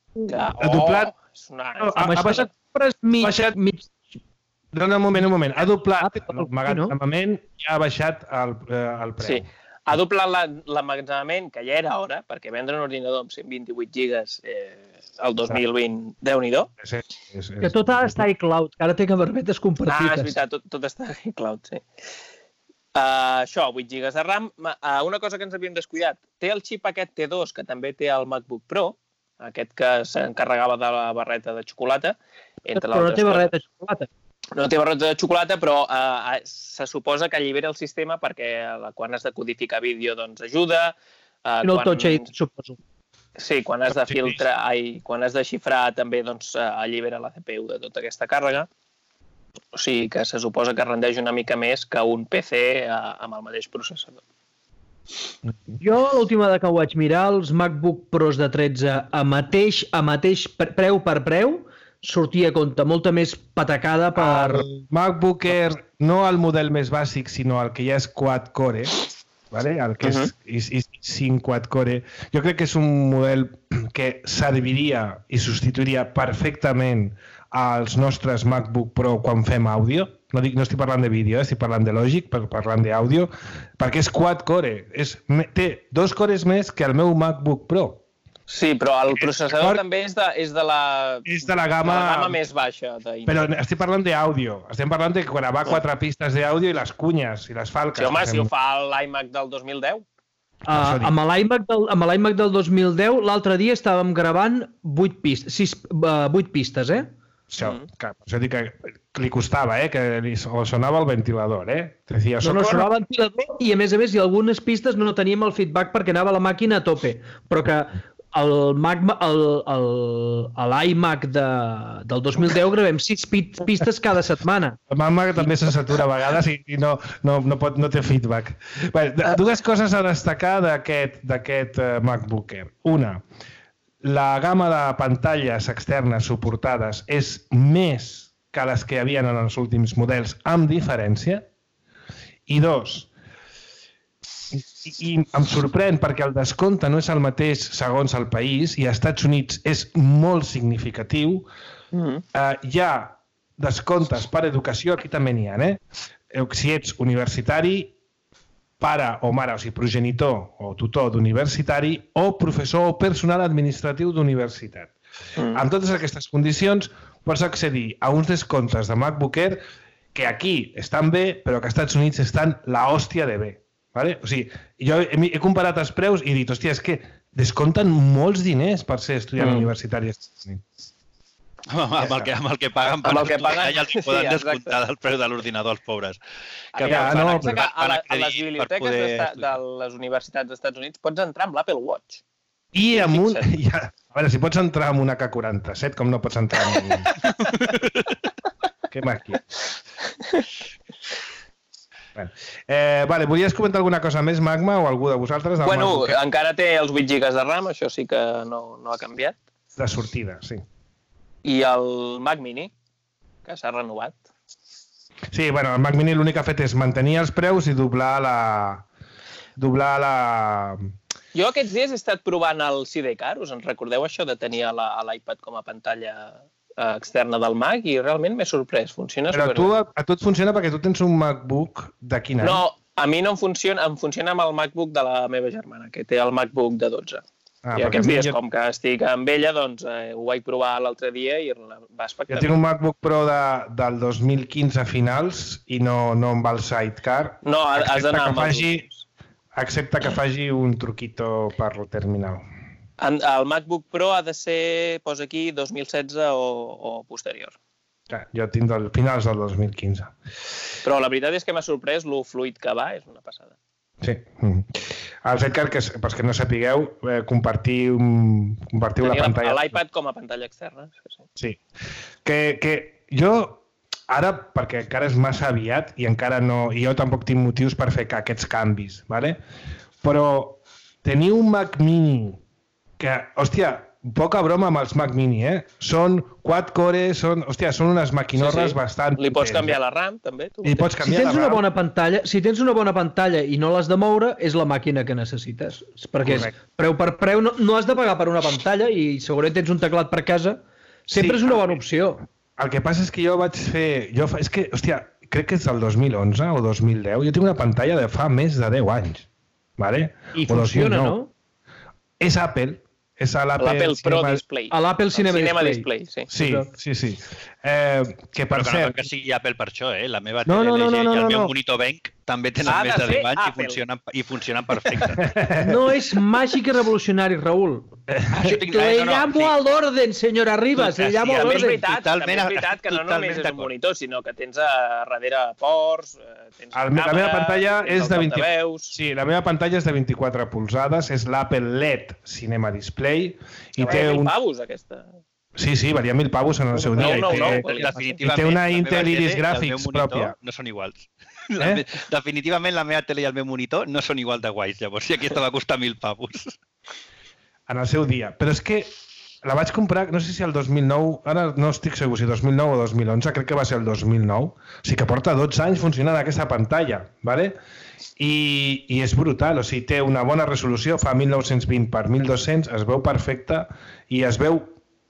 Ha doblat... Ha baixat mig... Un moment. Ha doblat l'emmagatzemament i ha baixat el preu. Sí, ha doblat l'emmagatzemament, que ja era hora, perquè vendre un ordinador amb 128 gigas el 2020, Déu-n'hi-do. Que tot ha d'estar iCloud, que ara té carpetes compartides. És veritat, tot està iCloud, sí. Això, 8 gigas de RAM. Una cosa que ens havíem descuidat, té el xip aquest T2, que també té el MacBook Pro, aquest que s'encarregava de la barreta de xocolata. Però no té barreta de xocolata. No té barreta de xocolata, però se suposa que allibera el sistema perquè quan has de codificar vídeo doncs ajuda. No el Touch ID, suposo. Sí, quan has de filtrar, quan has de xifrar també doncs allibera la CPU de tota aquesta càrrega. O sigui que se suposa que rendeix una mica més que un PC amb el mateix processador. Jo l'última vegada que ho vaig mirar, els MacBook Pros de 13 a mateix preu per preu, sortia a compte, molta més patacada per... El MacBook Air, no el model més bàsic, sinó el que ja és quad-core, ¿vale? El que és 5 quad-core. Jo crec que és un model que serviria i substituiria perfectament als nostres MacBook Pro quan fem àudio. No estic parlant de vídeo, estic parlant de Logic, parlant d'àudio, perquè és quad-core. Té 2 cores més que el meu MacBook Pro. Sí, però el processador també és de la gamma més baixa. Però estic parlant d'àudio. Estem parlant de gravar 4 pistes d'àudio i les cunyes i les falques. Sí, home, si ho fa l'iMac del 2010. Amb l'iMac del 2010, l'altre dia estàvem gravant 8 pistes, eh? Això dic que li costava, que li sonava el ventilador, No sonava el ventilador i, a més, i algunes pistes no teníem el feedback perquè anava la màquina a tope, però que l'iMac del 2010 gravem 6 pistes cada setmana. El MacBook també se satura a vegades i no té feedback. Dues coses a destacar d'aquest MacBook Air. Una, la gamma de pantalles externes suportades és més que les que hi havia en els últims models, amb diferència. I dos, i em sorprèn perquè el descompte no és el mateix segons el país i als Estats Units és molt significatiu. Hi ha descomptes per educació, aquí també n'hi ha, si ets universitari, pare o mare, o sigui, progenitor o tutor d'universitari o professor o personal administratiu d'universitat. Amb totes aquestes condicions pots accedir a uns descomptes de MacBook Air que aquí estan bé, però que als Estats Units estan l'hòstia de bé. O sigui, jo he comparat els preus i he dit, hòstia, és que descompten molts diners per ser estudiant universitari als Estats Units. Amb el que paguen per estudiar ja els poden descomptar del preu de l'ordinador als pobres. A les biblioteques de les universitats dels Estats Units pots entrar amb l'Apple Watch. I amb un... A veure, si pots entrar amb una K47, com no pots entrar amb un... Que maqui. Volies comentar alguna cosa més, Magma, o algú de vosaltres? Bueno, encara té els 8 GB de RAM, això sí que no ha canviat. De sortida, sí. I el Mac Mini, que s'ha renovat. Sí, bueno, el Mac Mini l'únic que ha fet és mantenir els preus i doblar la... Jo aquests dies he estat provant el Sidecar, us en recordeu això de tenir l'iPad com a pantalla externa del Mac i realment m'he sorprès, funciona superbé. Però a tu et funciona perquè tu tens un MacBook de quin any? No, a mi no em funciona amb el MacBook de la meva germana, que té el MacBook de 12. I aquests dies, com que estic amb ella, doncs ho vaig provar l'altre dia i va espectacular. Jo tinc un MacBook Pro del 2015 finals i no em va el Sidecar. No, has d'anar amb els últims. Excepte que faci un truquito per el terminal. El MacBook Pro ha de ser, posa aquí, 2016 o posterior. Jo tinc finals del 2015. Però la veritat és que m'ha sorprès lo fluid que va, és una passada. Sí. El Sidecar, pels que no sapigueu, compartiu la pantalla. L'iPad com a pantalla externa. Sí. Que jo, ara, perquè encara és massa aviat i encara no... I jo tampoc tinc motius per fer aquests canvis, ¿vale? Però tenir un Mac Mini que, hòstia, poca broma amb els Mac Mini, Són quad-core, són unes maquinorres bastant... Li pots canviar la RAM, també, tu. Li pots canviar la RAM. Si tens una bona pantalla i no l'has de moure, és la màquina que necessites. Perquè preu per preu, no has de pagar per una pantalla i segurament tens un teclat per casa. Sempre és una bona opció. El que passa és que jo vaig fer... crec que és del 2011 o 2010. Jo tinc una pantalla de fa més de 10 anys. Vale? I funciona, no? És Apple. És l'Apple Pro Display. A l'Apple Cinema Display, sí. Sí. Que per cert... No que sigui Apple per això, La meva tele LG i el meu monitor Benq també tenen més de 10 anys i funcionen perfecte. No és màgic i revolucionari, Raül. Le llamo al orden, senyora Rivas, le llamo al orden. També és veritat que no només és un monitor, sinó que tens a darrere ports, tens la meva pantalla és de 24. Sí, la meva pantalla és de 24 polzades, és l'Apple LED Cinema Display i té un... pavos, aquesta. Sí, valia 1.000 pavos en el seu dia. I té una Intel Iris Graphics pròpia. No són iguals. Definitivament la meva tele i el meu monitor no són igual de guais, llavors si aquesta va costar 1.000 pavos. En el seu dia. Però és que la vaig comprar, no sé si el 2009, ara no estic segur si 2009 o 2011, crec que va ser el 2009, o sigui que porta 12 anys funcionant aquesta pantalla, ¿vale? I és brutal, o sigui, té una bona resolució, fa 1920 per 1200, es veu perfecta i es veu...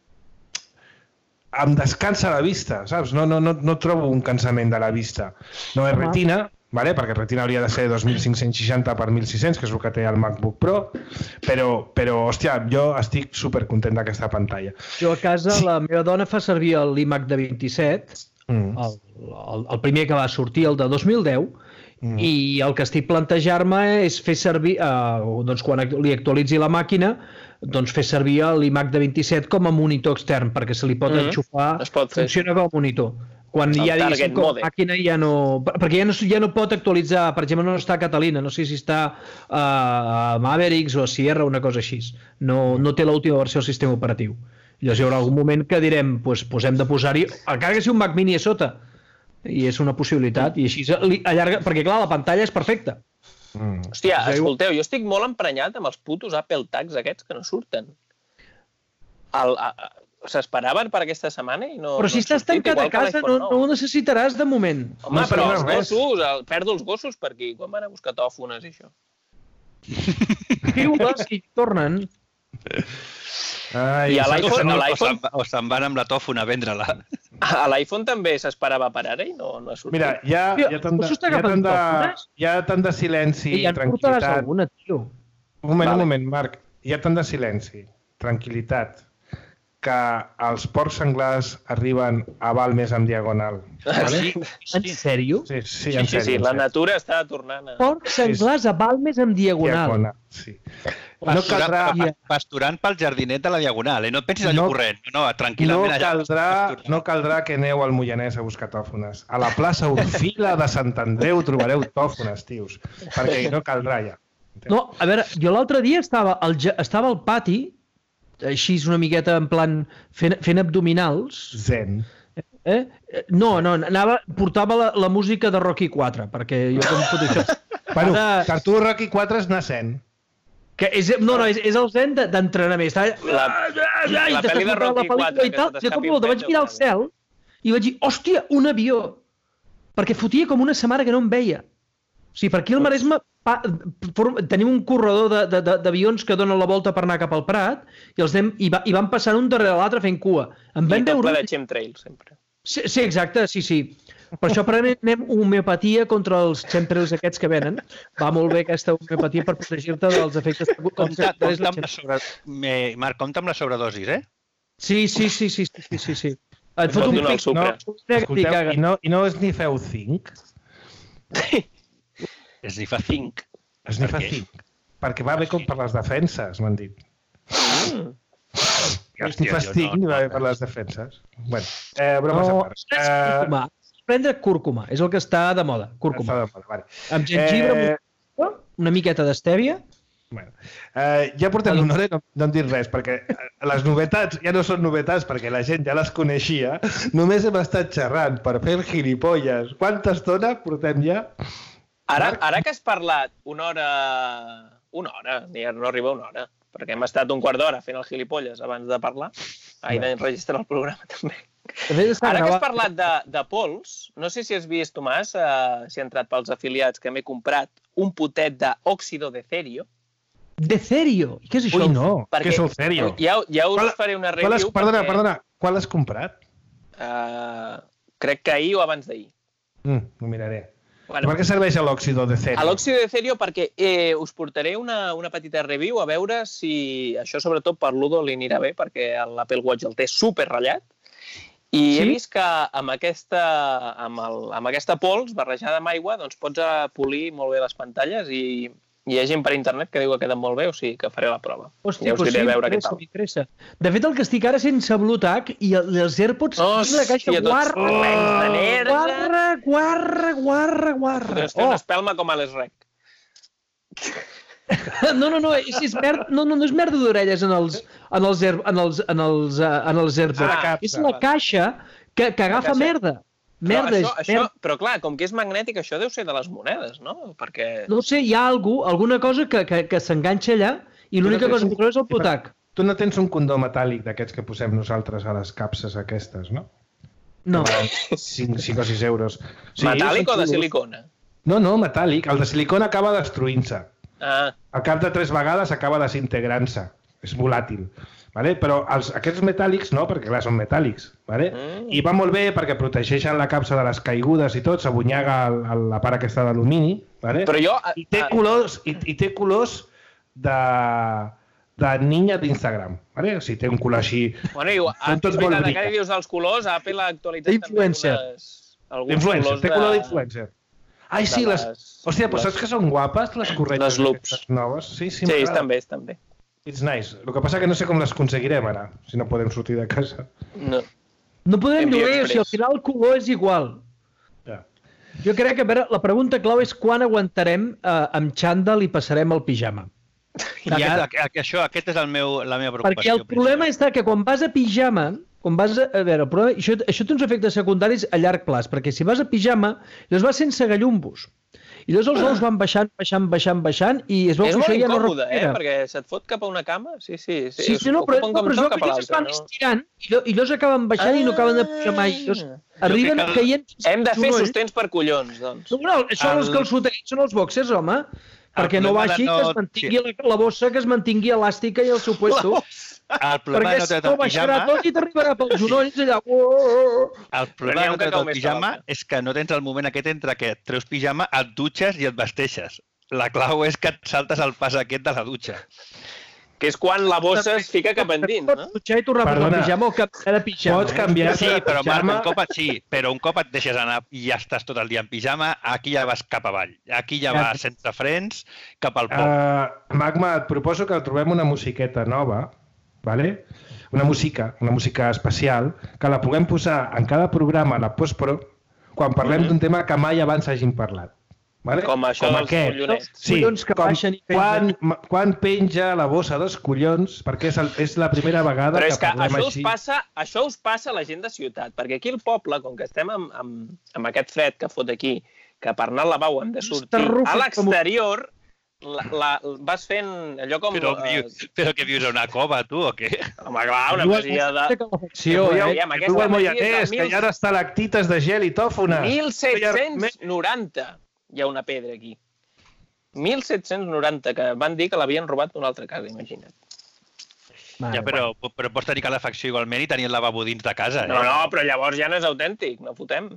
Em descansa la vista, saps? No trobo un cansament de la vista. No és retina, ¿vale? Perquè retina hauria de ser 2560 per 1600, que és el que té el MacBook Pro, però hòstia, jo estic supercontent d'aquesta pantalla. Jo a casa la meva dona fa servir l'iMac de 27, el primer que va sortir, el de 2010, i el que estic plantejar-me és fer servir, doncs quan li actualitzi la màquina, doncs fer servir l'iMac de 27 com a monitor extern, perquè se li pot enxufar, funciona com a monitor. Quan ja diguéssim com la màquina ja no... Perquè ja no pot actualitzar, per exemple, no està a Catalina, no sé si està a Mavericks o a Sierra o una cosa així. No té l'última versió del sistema operatiu. Llavors hi haurà algun moment que direm, doncs hem de posar-hi, encara que sigui un Mac Mini a sota, i és una possibilitat, i així allarga, perquè clar, la pantalla és perfecta. Hòstia, escolteu, jo estic molt emprenyat amb els putos Apple Tags aquests que no surten. S'esperaven per aquesta setmana i no... Però si estàs tancat a casa no ho necessitaràs de moment. Home, però els gossos, perdo els gossos per aquí, quan van a buscar tòfones i això. Diu-les i tornen. I a l'iPhone... O se'n van amb la tòfona a vendre-la. A l'iPhone també s'esperava per ara i no ha sortit. Mira, hi ha tant de silenci i tranquil·litat. Un moment, Marc. Hi ha tant de silenci, tranquil·litat, que els porcs senglars arriben a Balmes en diagonal. En sèrio? Sí, en sèrio. Sí, la natura està tornant a... Porcs senglars a Balmes en diagonal. Sí. Pasturant pel jardinet de la diagonal, no et pensis allò corrent, tranquil·lament allà. No caldrà que aneu al Moianès a buscar tòfones. A la plaça Orfila de Sant Andreu trobareu tòfones, tios, perquè no caldrà ja. No, a veure, jo l'altre dia estava al pati, així una miqueta en plan fent abdominals. Zen. No, portava la música de Rocky 4, perquè jo com tot això... Bueno, per tu Rocky 4 és anar zen. És el zen d'entrenament. La pel·li de Rocky 4. De cop i volta vaig mirar al cel i vaig dir, hòstia, un avió! Perquè fotia com una setmana que no em veia. O sigui, per aquí al Maresme tenim un corredor d'avions que donen la volta per anar cap al Prat i van passant un darrere l'altre fent cua. I tot ple de chemtrail, sempre. Sí, exacte, sí. Per això prenem homeopatia contra els chemtrails aquests que venen. Va molt bé aquesta homeopatia per protegir-te dels efectes... Marc, compta amb la sobredosis, Sí. Et fot un pic. Escolteu, i no es ni feu zinc? Es ni fa zinc. Es ni fa zinc. Perquè va bé com per les defenses, m'han dit. Es ni fa zinc i va bé per les defenses. Bueno, bromes a part. Prendre cúrcuma, és el que està de moda, cúrcuma. Amb gengibre, una miqueta d'estèvia. Bueno, ja portem una hora i no hem dit res, perquè les novetats ja no són novetats, perquè la gent ja les coneixia. Només hem estat xerrant per fer el gilipolles. Quanta estona portem ja? Ara que has parlat una hora, no arriba una hora. perquè hem estat un quart d'hora fent el gilipolles abans de parlar. D'enregistrar el programa, també. Ara que has parlat de pols, no sé si has vist, Tomàs, si ha entrat pels afiliats, que m'he comprat un potet d'òxido de cerio. De cerio? Què és això? Ui, no. Què és el cerio? Ja us faré una review. Perdona. Qual has comprat? Crec que ahir o abans d'ahir. Ho miraré. Per què serveix l'òxido de cerio? L'òxido de cerio perquè us portaré una petita review a veure si això, sobretot per l'Udo, li anirà bé, perquè l'Apple Watch el té super ratllat. I he vist que amb aquesta pols barrejada amb aigua doncs pots polir molt bé les pantalles i hi ha gent per internet que diu que queden molt bé, o sigui que faré la prova. Hòstia, ja us diré a veure què tal. M'interessa. De fet, el que estic ara sense Bluetooth i els AirPods tinc la caixa guarra. Doncs té una espelma com a l'Srec. No, és merda d'orelles en els AirPods. És la caixa que agafa merda. Però clar, com que és magnètic, això deu ser de les monedes, no? Perquè... No sé, hi ha alguna cosa que s'enganxa allà i l'única cosa que trobes és el Bluetooth. Tu no tens un condó metàl·lic d'aquests que posem nosaltres a les capses aquestes, no? No. 5 o 6 euros. Metàl·lic o de silicona? No, metàl·lic. El de silicona acaba destruint-se. Al cap de 3 vegades acaba desintegrant-se. És volàtil. Vale? Però aquests metàl·lics no, perquè clar, són metàl·lics. Vale? I va molt bé perquè protegeixen la capsa de les caigudes i tot, s'abunyaga la part aquesta d'alumini. Vale? I té colors de niña d'Instagram. Vale? O sigui, té un color així... Bueno, ara que dius dels colors, Apple ha actualitzat també alguns colors té color d'influencer. Ai, sí, hòstia, però saps que són guapes les corretges aquestes noves? Sí, estan bé. It's nice. El que passa que no sé com les aconseguirem ara, si no podem sortir de casa. No podem lloguer, o sigui, al final el color és igual. Jo crec que, a veure, la pregunta clau és quan aguantarem amb xandall i passarem al pijama. Aquest és la meva preocupació. Perquè el problema és que quan vas a pijama, això té uns efectes secundaris a llarg plaç, perquè si vas a pijama, llavors vas sense gallumbos. I llavors els ous van baixant i es veu que això ja no recupera. És molt incòmode, perquè se't fot cap a una cama. Sí, però es veu que es van estirant i llavors acaben baixant i no acaben de pujar mai. Arriben caient... Hem de fer sostens per collons, doncs. Això els calçotets són els boxers, home. Perquè no baixi, que es mantingui la bossa, que es mantingui elàstica i el seu puesto. El problema no té el pijama... tot i t'arribarà pels genolls allà... El problema no té el pijama és que no tens el moment aquest entre que et treus pijama, et dutxes i et vesteixes. La clau és que et saltes el pas aquest de la dutxa. Que és quan la bossa es fica cap endins, no? Pots dutxar i tornar per el pijama o canviar de pijama. Pots canviar de pijama. Però un cop et deixes anar i ja estàs tot el dia en pijama, aquí ja vas cap avall. Aquí ja vas sense frens cap al pop. Magma, et proposo que trobem una musiqueta nova, vale? Una música especial, que la puguem posar en cada programa a la postpro quan parlem d'un tema que mai abans hagin parlat. Vale? Com això dels collonets. Sí, quan penja la bossa dels collons, perquè és la primera vegada que parlem així. Això us passa a la gent de ciutat, perquè aquí al poble, com que estem amb aquest fred que fot aquí, que per anar al lavabo hem de sortir a l'exterior, vas fent allò com... Però que vius a una cova, tu, o què? Home, clar, una masia de... Tu al Moianès, que hi ha estalactites de gel i tòfones. 1790 hi ha una pedra aquí. 1790, que van dir que l'havien robat d'una altra casa, imagina't. Ja, però pots tenir calefacció igualment i tenir el lavabo dins de casa. No, però llavors ja no és autèntic, no fotem.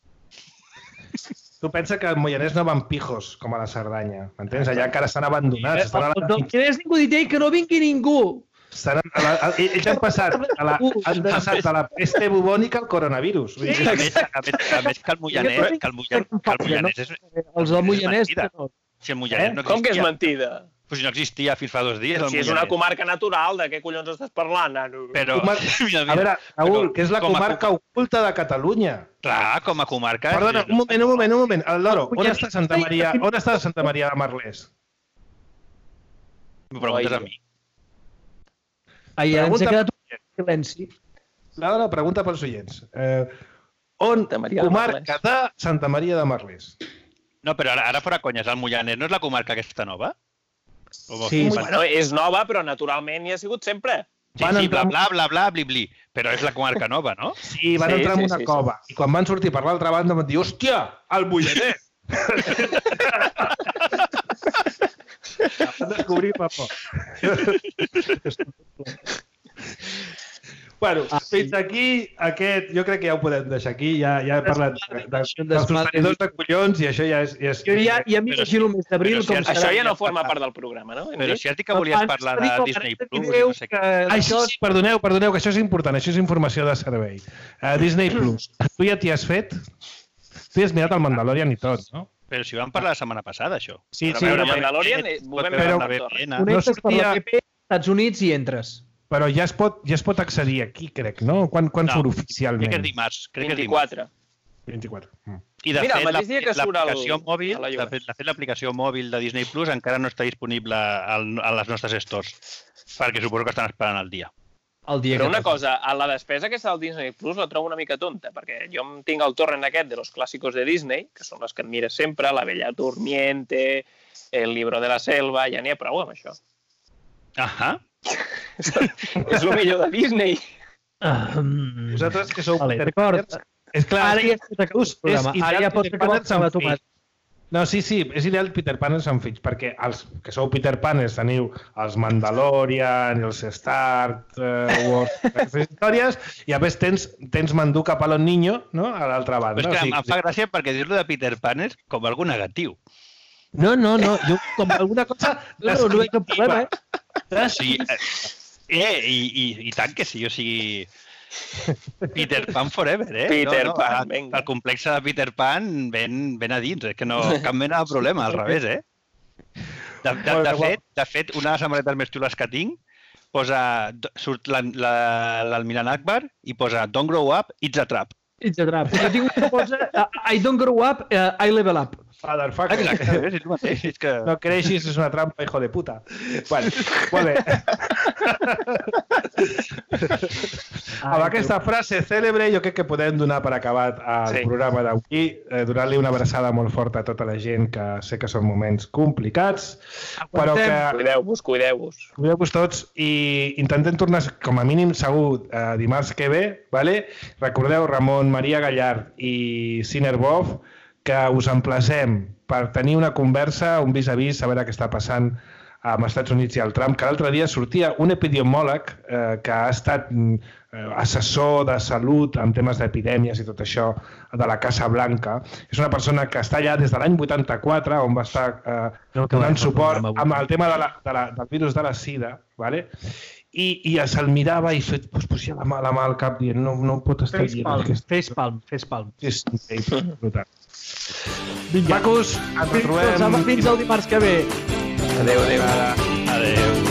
Tu pensa que al Moianès no van pijos, com a la Cerdanya. M'entens? Allà encara estan abandonats. No tens ningú dit que no vingui ningú. Ells han passat a la peste bubònica al coronavirus. A més que el Moianès és... Els del Moianès... Si el Moianès no existia... Com que és mentida? Pues si no existia fins fa 2 dies. Si és una comarca natural, de què collons estàs parlant, nano? Però... A veure, Raül, que és la comarca oculta de Catalunya. Clar, com a comarca... Perdona, un moment. El Loro, on està Santa Maria de Marlès? M'ho preguntes a mi. Ens ha quedat un silenci. La pregunta pels oients. On comarca de Santa Maria de Marlès? No, però ara fora conyes, el Moianès no és la comarca aquesta nova? Sí, bueno, és nova, però naturalment hi ha sigut sempre. Sí, bla, bla, bla, bla, bli, bli. Però és la comarca nova, no? Sí, van entrar en una cova. I quan van sortir per l'altra banda van dir, hòstia, el Bullaner! Van descobrir papa. Bueno, fins aquí aquest... Jo crec que ja ho podem deixar aquí. Ja he parlat dels sostenidors de collons i això ja és... Jo ja m'imagino el mes d'abril com serà. Això ja no forma part del programa, no? Però si has dit que volies parlar de Disney Plus... No sé què. Això, perdoneu, que això és important. Això és informació de servei. Disney Plus. Tu ja t'hi has fet? Tu ja has mirat el Mandalorian i tot, no? Però si vam parlar la setmana passada, això. Sí, però el Mandalorian ho vam veure per torre. Connectes per la PP, Estats Units i entres. Però ja es pot accedir aquí, crec, no? Quan surt oficialment? Crec que és dimarts. 24. 24. I de fet, l'aplicació mòbil de Disney Plus encara no està disponible a les nostres stores, perquè suposo que estan esperant el dia. Però una cosa, a la despesa aquesta del Disney Plus la trobo una mica tonta, perquè jo tinc el torrent aquest de los clàssicos de Disney, que són les que et mires sempre, La Bella Durmiente, El Libro de la Selva, ja n'hi ha prou amb això. Ahà. És el millor de Disney. Vosaltres que sou Peter Pan. És clar, ara ja pots acabar amb la tomata. No, sí, és ideal Peter Pan amb fills, perquè els que sou Peter Paners teniu els Mandalorian, els Star Wars, aquestes històries, i a més tens mandú cap a l'Oniño, no?, a l'altra banda. Però és que em fa gràcia perquè dir-lo de Peter Pan és com algo negatiu. No, jo com alguna cosa... No veig cap problema, Sí, i tant que sí, o sigui... Peter Pan forever, Peter Pan, vinga. El complexe de Peter Pan ben a dins, és que no cap mena de problema, al revés, De fet, una de les samarretes més xules que tinc surt l'Almirant Akbar i posa Don't grow up, it's a trap. It's a trap. Jo tinc una cosa, I don't grow up, I level up. Motherfucker. Exacte. No creixis, és una trampa, hijo de puta. Bueno, molt bé. Amb aquesta frase cèlebre jo crec que podem donar per acabat el programa d'avui, donant-li una abraçada molt forta a tota la gent, que sé que són moments complicats, però que... Cuideu-vos. Cuideu-vos tots i intentem tornar, com a mínim segur, dimarts que ve, vale? Recordeu, Ramon Maria Gallard i Siner Boff, que us emplacem per tenir una conversa, un vis-a-vis, a veure què està passant amb els Estats Units i el Trump, que l'altre dia sortia un epidemiòleg que ha estat assessor de salut en temes d'epidèmies i tot això de la Casa Blanca. És una persona que està allà des de l'any 84, on va estar donant suport amb el tema del virus de la sida, ¿vale? I se'l mirava i posava la mà al cap dient no pot estar dient. Facepalm. És brutal. Macos, ens retrobem. Fins el dimarts que ve. Adéu. Adéu.